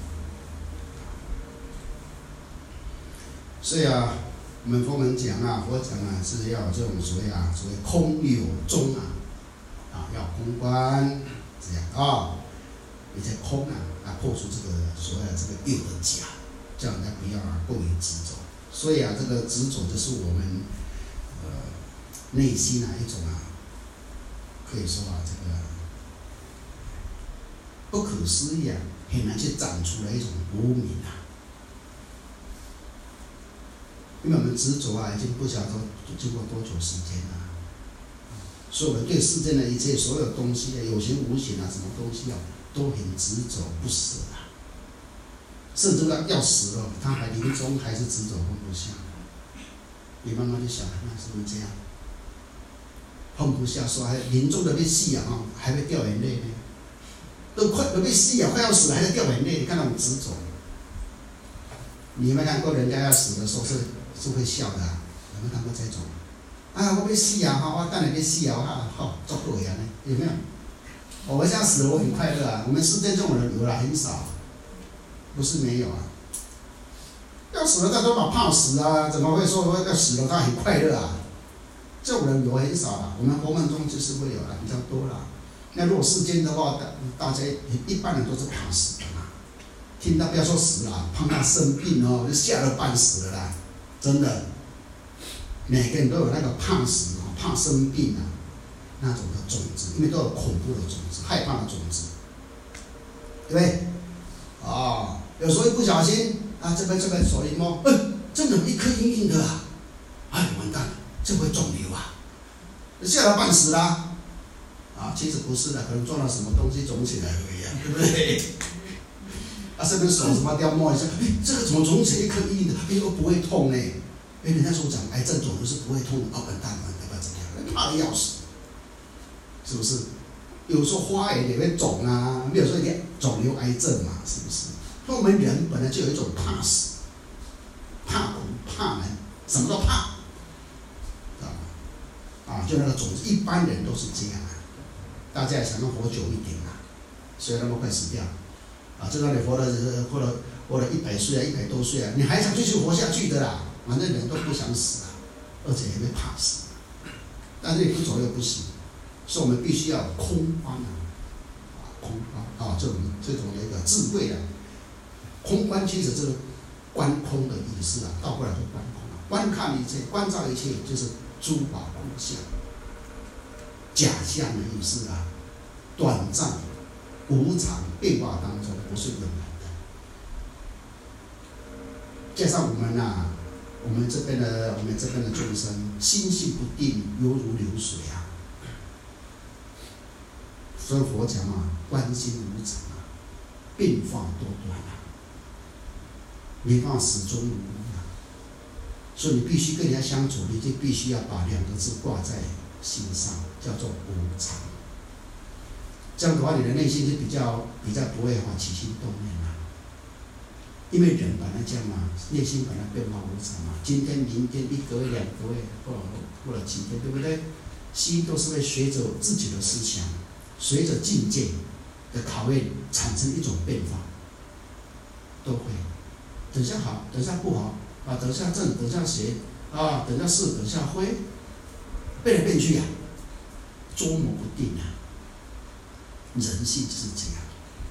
所以啊。我们佛门讲啊，佛讲啊是要这种所谓空有中要空观这样而且空破除这个所谓的这个有的假，叫人家不要过于执着。所以这个执着就是我们内心一种可以说这个不可思议很难去长出的一种无明因为我们执着已经不晓得经过多久时间了，所以我们对世间的一切所有东西有形无形什么东西都很执着不舍甚至要死了，他还临终还是执着放不下。你慢慢去想，那是不是这样？放不下，说还临终的被死还会掉眼泪呢，都被死快要死了还在掉眼泪，你看那种执着。你有没有看过人家要死的时候是会笑的有没有看过这种？我要死我等下要死做对呢，有没有？我现在死了，我很快乐我们世间这种人有很少，不是没有要死了，大家都怕死怎么会说要死了他很快乐这种人有很少我们佛门中就是会有比较多那如果世间的话，大家一般人都是怕死的听到不要说死了，怕他生病就吓得半死了啦，真的。每个人都有那个怕死怕生病那种的种子，因为都有恐怖的种子，害怕的种子，对不对？有时候一不小心这边手一摸，真的一颗硬硬的完蛋了，这会肿瘤吓得半死啦其实不是的，可能撞到什么东西肿起来而已对不对？这边手什么要摸一下，这个怎么肿起来一颗硬的，又不会痛呢？人家说讲癌症肿瘤是不会痛的，完蛋了，要不要怎么样？怕得要死，是不是？有时候花眼也会肿没有说你肿瘤癌症嘛，是不是？我们人本来就有一种怕死、怕苦、怕难，什么都怕，知道吗？就那个种子，一般人都是这样大家也想要活久一点所以那么快死掉。就算你活了100岁100多岁你还想继续活下去的啦。反正人都不想死而且也会怕死但是你不走又不行，所以我们必须要有空观空观这种的一个智慧空观其实这个观空的意思倒过来就观空观看一切，观照一切，就是诸法空相，假象的意思短暂无常变化当中不是永恒的。加上我们这边的众生心性不定，犹如流水所以佛讲观心无常变化多端没办法始终如一啊。所以你必须跟人家相处，你就必须要把2个字挂在心上，叫做无常。这样的话，你的内心就比较不会起心动念了。因为人本来这样嘛，内心本来变化无常嘛，今天、明天、1个月、2个月，过了几天，对不对？心都是会随着自己的思想，随着境界的考验，产生一种变化，都会。等下好，等下不好啊，等下正，等下邪啊，等下是，等下灰，变来变去啊，捉摸不定啊。人性就是这样。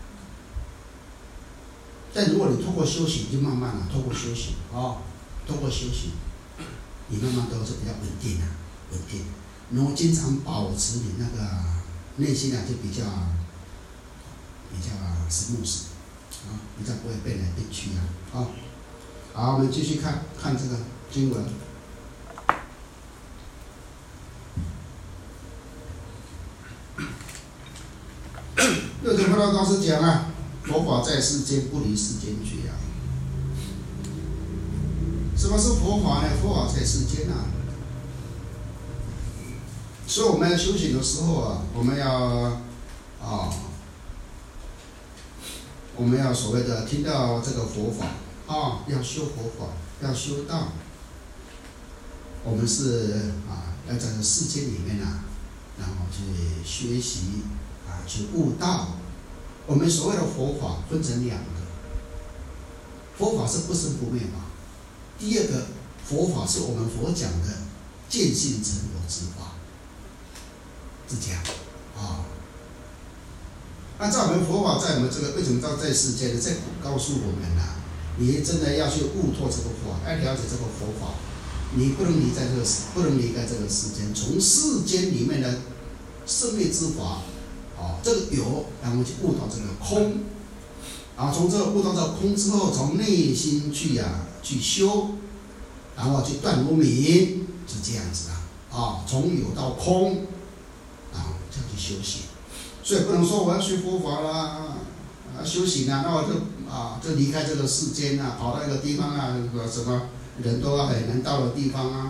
但如果你透过修行，就慢慢了，透过修行透过修行，你慢慢都是比较稳定啊，稳定。然后经常保持你那个内心啊，就比较smooth啊，比较不会变来变去啊。好，我们继续看这个经文。六祖慧能大师讲啊，佛法在世间，不离世间觉啊。什么是佛法呢？佛法在世间啊。所以我们修行的时候啊，我们要所谓的听到这个佛法要修佛法，要修道。我们是要在这世间里面然后去学习去悟道。我们所谓的佛法分成2个，佛法是不生不灭法。第二个佛法是我们佛讲的见性成佛之法，是这样那在我们佛法，在我们这个为什么在世间呢？在告诉我们你真的要去悟透这个法，要了解这个佛法，你不能离开这个世间，从世间里面的生灭之法这个有，然后去悟到这个空，然后从这个悟到这个空之后，从内心去修，然后去断无明，是这样子从有到空，然后这样去修行。所以不能说我要学佛法啦，修行那我就离开这个世间跑到一个地方什么人都很难到的地方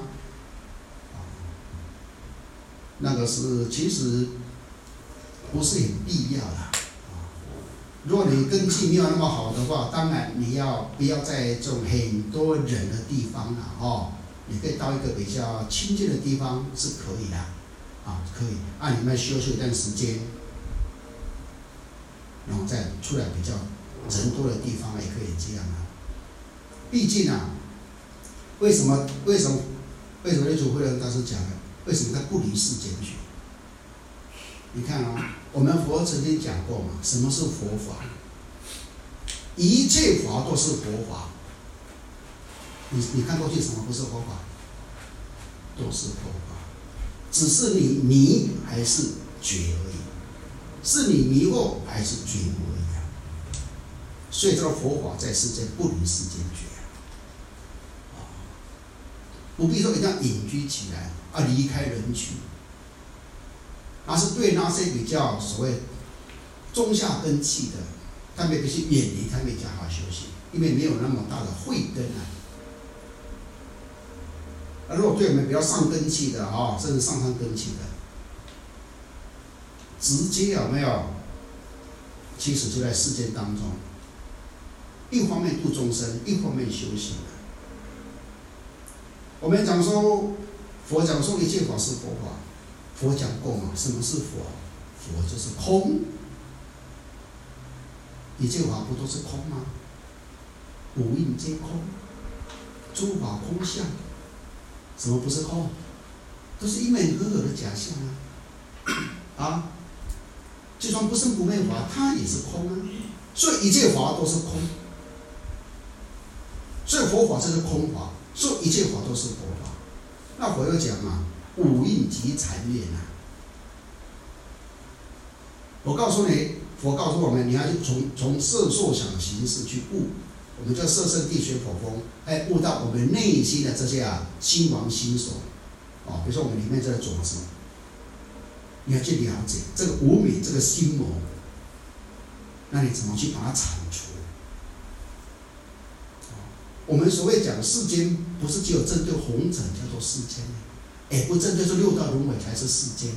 那个是其实不是很必要的如果你根基没有那么好的话，当然你不要在这种很多人的地方你可以到一个比较清净的地方是可以的可以按你们修一段时间，然后再出来比较人多的地方也可以这样毕竟为什么六祖慧能大师讲为什么他不离世间觉？你看我们佛曾经讲过嘛，什么是佛法？一切法都是佛法。你看过去什么不是佛法？都是佛法，只是你迷还是觉而已，是你迷惑还是觉悟而已所以这个佛法在世间不离世间觉不必说一定要隐居起来离开人群，那是对那些比较所谓中下根器的，他们必须远离，他们比较好修行，因为没有那么大的慧根如果对我们比较上根器的甚至上根器的，直接有没有？其实就在世间当中，一方面度众生，一方面修行我们讲说，佛讲说一切法是佛法，佛讲过嘛？什么是佛？佛就是空，一切法不都是空吗？五蕴皆空，诸法空相，什么不是空？都是因缘和合的假象就算不生不灭法，它也是空所以一切法都是空，所以佛法就是空法，所以一切法都是佛法。那佛又讲五蕴即缠灭我告诉你，佛告诉我们，你要去从色受想行识去悟，我们叫色身地水火风，悟到我们内心的这些心王心所比如说我们里面这个种子，你要去了解这个无明这个心魔，那你怎么去把它铲除我们所谓讲世间，不是只有针对红尘叫做世间，也不针对说六道轮回才是世间。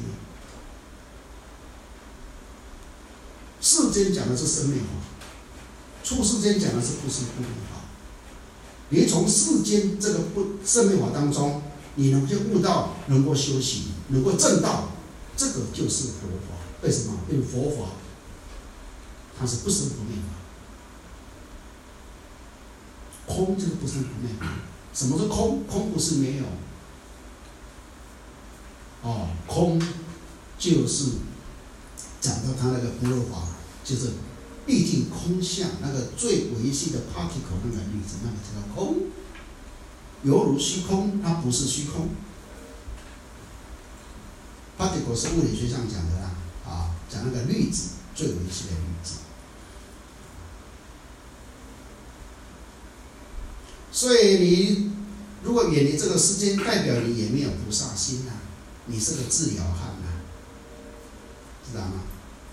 世间讲的是生灭法，出世间讲的是不生不灭法。你从世间这个生灭法当中，你能够悟到，能够修行，能够证道，这个就是佛法。为什么？因为佛法它是不生不灭法。空就是不生不灭。什么是空？空不是没有。空就是讲到它那个般若法，就是毕竟空相那个最微细的 particle 那个粒子，那个叫做空。犹如虚空，它不是虚空。particle 是物理学上讲的啦，讲那个粒子最微细的粒子。所以你如果远离这个世间，代表你也没有菩萨心啊，你是个自了汉啊，知道吗？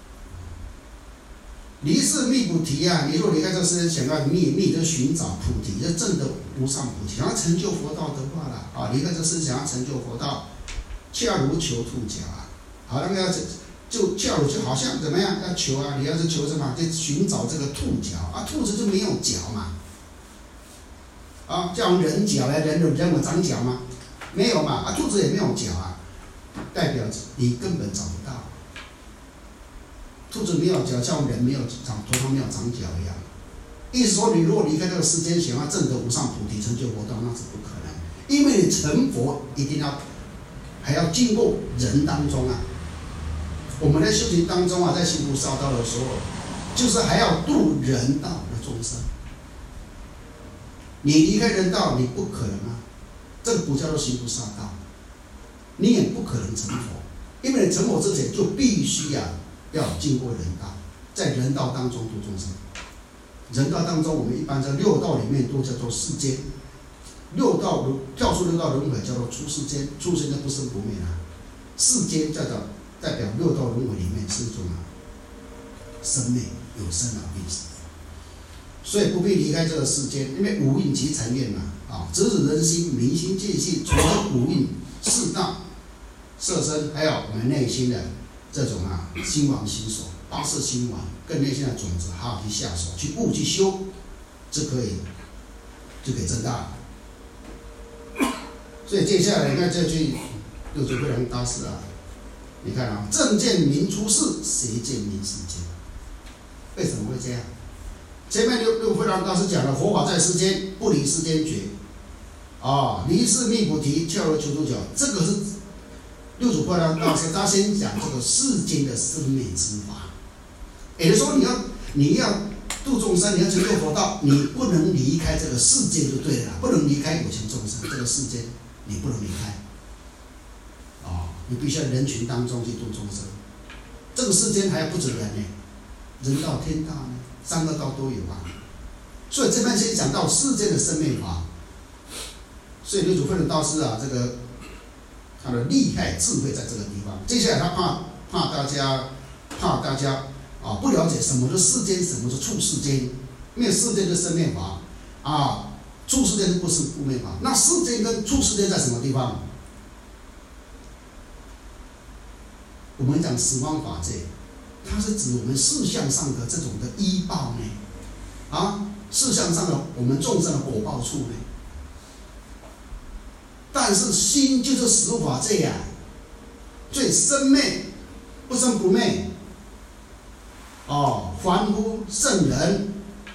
离世觅菩提啊！你若离开这个世间，想要觅就寻找菩提，就证得无上菩提。想要成就佛道的话啦，离开这个世间想要成就佛道，恰如求兔角啊！那个就恰如就好像怎么样要求啊？你要是求什么？就寻找这个兔角啊，兔子就没有角嘛。叫人脚呀，人有长脚吗？没有嘛，兔子也没有脚啊，代表你根本找不到。兔子没有脚，像人没有头上没有长脚一样。意思说，你如果离开这个世间，想要证得无上菩提、成就佛道，那是不可能，因为你成佛一定还要经过人当中啊。我们在修行当中啊，在行菩萨道的时候，就是还要度人道的众生。你离开人道，你不可能啊，这个不叫做行菩萨道，你也不可能成佛，因为你成佛之前就必须要经过人道，在人道当中度众生。人道当中，我们一般在六道里面都叫做世间，跳出六道轮回叫做出世间，出世间不生不灭啊，世间代表六道轮回里面是一种生命，有生老病死。所以不必离开这个世间，因为五蕴即尘缘嘛，直指人心，明心见性，除了五蕴四大、色身，还有我们内心的这种心王心所、八识心王，跟内心的种子，好好去下手，去悟去修，就可以增大了。所以接下来你看这句六祖慧能大师你看正见明出世，邪见明世间。为什么会这样？前面六祖慧能大师讲了，佛法在世间，不离世间觉。离世觅菩提，恰如求兔角。这个是六祖慧能大师他先讲这个世间的生灭之法。也就是说，你要度众生，你要成就佛道，你不能离开这个世间就对了，不能离开有情众生这个世间，你不能离开。你必须在人群当中去度众生。这个世间还不止人呢，人道、天道呢，三个道都有啊。所以这边先讲到世间的生灭法。所以六祖慧能大师这个他的厉害智慧在这个地方。接下来他怕大家不了解什么是世间，什么是处世间。因为世间的生灭法处世间是不生不灭法。那世间跟处世间在什么地方？我们讲十方法界，它是指我们事相上的这种的依报呢，事相上的我们众生的果报处呢。但是心就是十法界最生灭，不生不灭。凡夫圣人、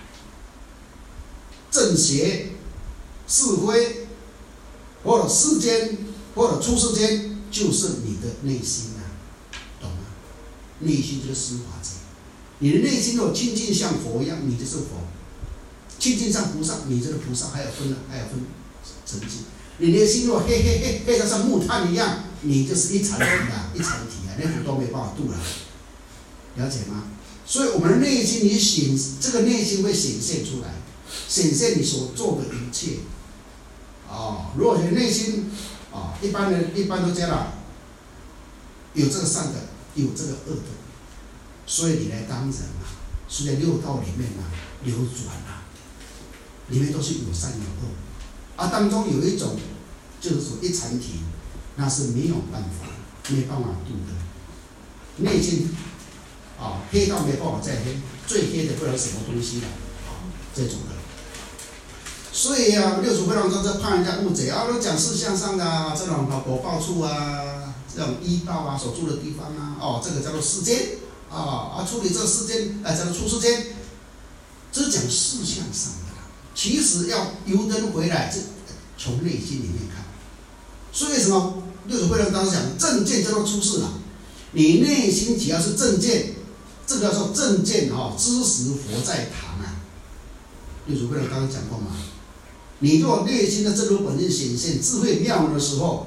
正邪、是非，或者世间，或者出世间，就是你的内心懂吗？内心就是十法界。你的内心如果清净像佛一样，你就是佛；清净像菩萨，你就是菩萨。还有分层级。你内心如果黑得像木炭一样，你就是一层体连佛都没办法度了。了解吗？所以我们的内心，这个内心会显现出来，显现你所做的一切。如果你内心一般都这样有这个善的，有这个恶的，所以你来当人所以在六道里面流转里面都是有善有恶，当中有一种就是说一禅体，那是没有办法度的，内心黑到没办法再黑，最黑的不了什么东西了，这种的。所以六祖慧能宗在判人家误解都讲事相上的这种果报处这种依报所住的地方这个叫做世间处理这个世间叫做出世间，这是讲事相上的。其实要由灯回来，从内心里面看。所以为什么六祖慧能当时讲正见叫做出世了？你内心只要是正见，这个叫做正见知识佛在堂六祖慧能刚刚讲过嘛。你若内心的真如本性显现，智慧妙的时候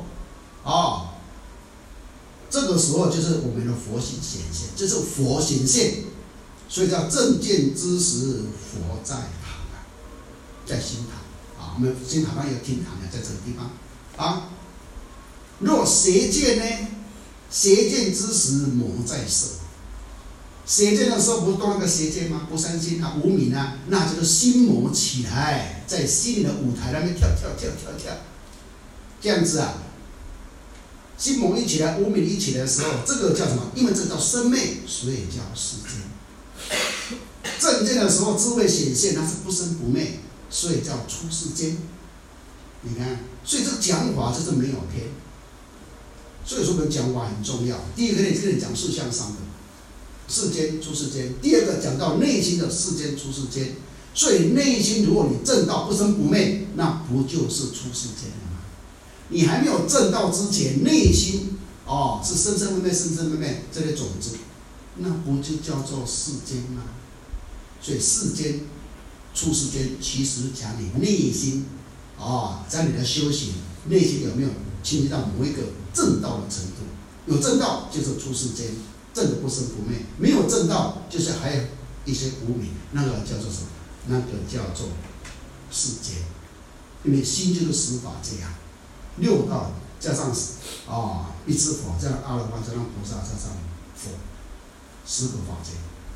这个时候就是我们的佛性显现，就是佛显现，所以叫正见知识佛在堂在心堂我们心堂上有厅堂在这个地方若邪见呢？邪见知识魔在色。邪见的时候不是都那个邪见吗？不善心无明那就是心魔起来，在心里的舞台那边跳，这样子心魔一起来，无明一起来的时候，这个叫什么？因为这叫生昧，所以叫世间。正见的时候，智慧显现，那是不生不灭，所以叫出世间。你看，所以这个讲法就是没有偏。所以说，我们讲法很重要。第一个跟你讲事相上的世间出世间，第二个讲到内心的世间出世间。所以内心如果你证到不生不灭，那不就是出世间了吗？你还没有证到之前，内心是生生灭灭这类种子，那不就叫做世间吗？所以世间出世间其实讲你内心在你的修行内心有没有亲近到某一个正道的程度，有正道就是出世间，正的不生不灭；没有正道就是还有一些无明，那个叫做什么？那个叫做世间。因为心就是十法界六道加上一支佛，加上阿罗汉，加上菩萨，加上佛，10个法界。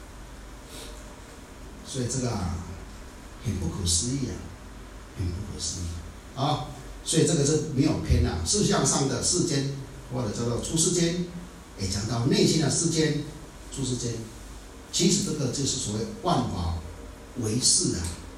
所以这个很不可思议很不可思议所以这个是没有偏事相上的世间，或者叫做出世间，也讲到内心的世间、出世间。其实这个就是所谓万法唯识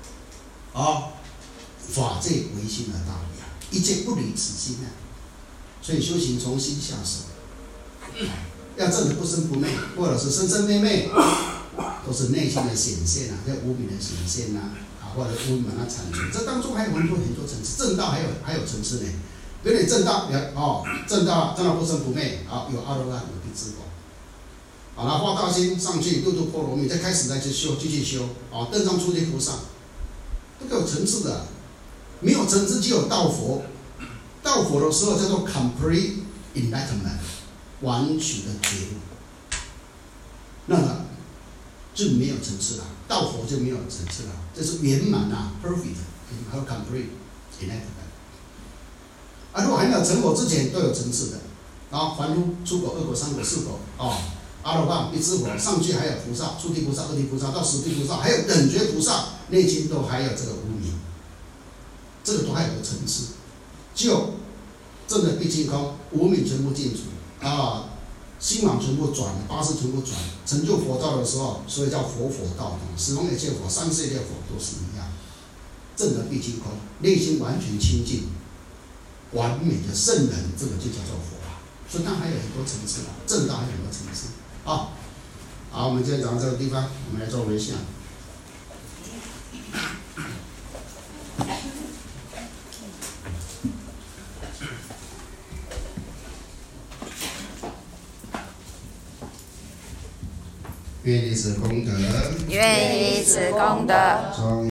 法界唯心的道理一切不离此心所以修行从心下手，要证得不生不灭，或者是生生灭灭，都是内心的显现叫无明的显现或者无明把它铲除。这当中还有很多层次，正道还有层次呢。比如你正道正道不生不灭有阿罗汉，有辟支佛。然后发大心上去六度波罗蜜，再开始再去修，继续修登上初地菩萨，这个有层次的。没有层次就有道佛，道佛的时候叫做 complete enlightenment， 完全的觉悟，那么就没有层次了。道佛就没有层次了，这是圆满perfect， 还有 complete enlightenment。如果还没有成佛之前都有层次的，凡夫、出果、二果、三果、四果阿罗汉、辟支佛，上去还有菩萨，初地菩萨、二地菩萨到十地菩萨，还有等觉菩萨，内心都还有这个无明，这个都还有个层次。就真的毕竟空，无明全部尽除心网全部转，八识全部转，成就佛道的时候，所以叫佛道同，十方一切佛、三世一切佛都是一样，正的毕竟空，内心完全清净，完美的圣人，这个就叫做佛所以它还有很多层次正道还有很多层次好，我们今天讲到这个地方，我们来做回向。愿以此功德， 愿以此功德。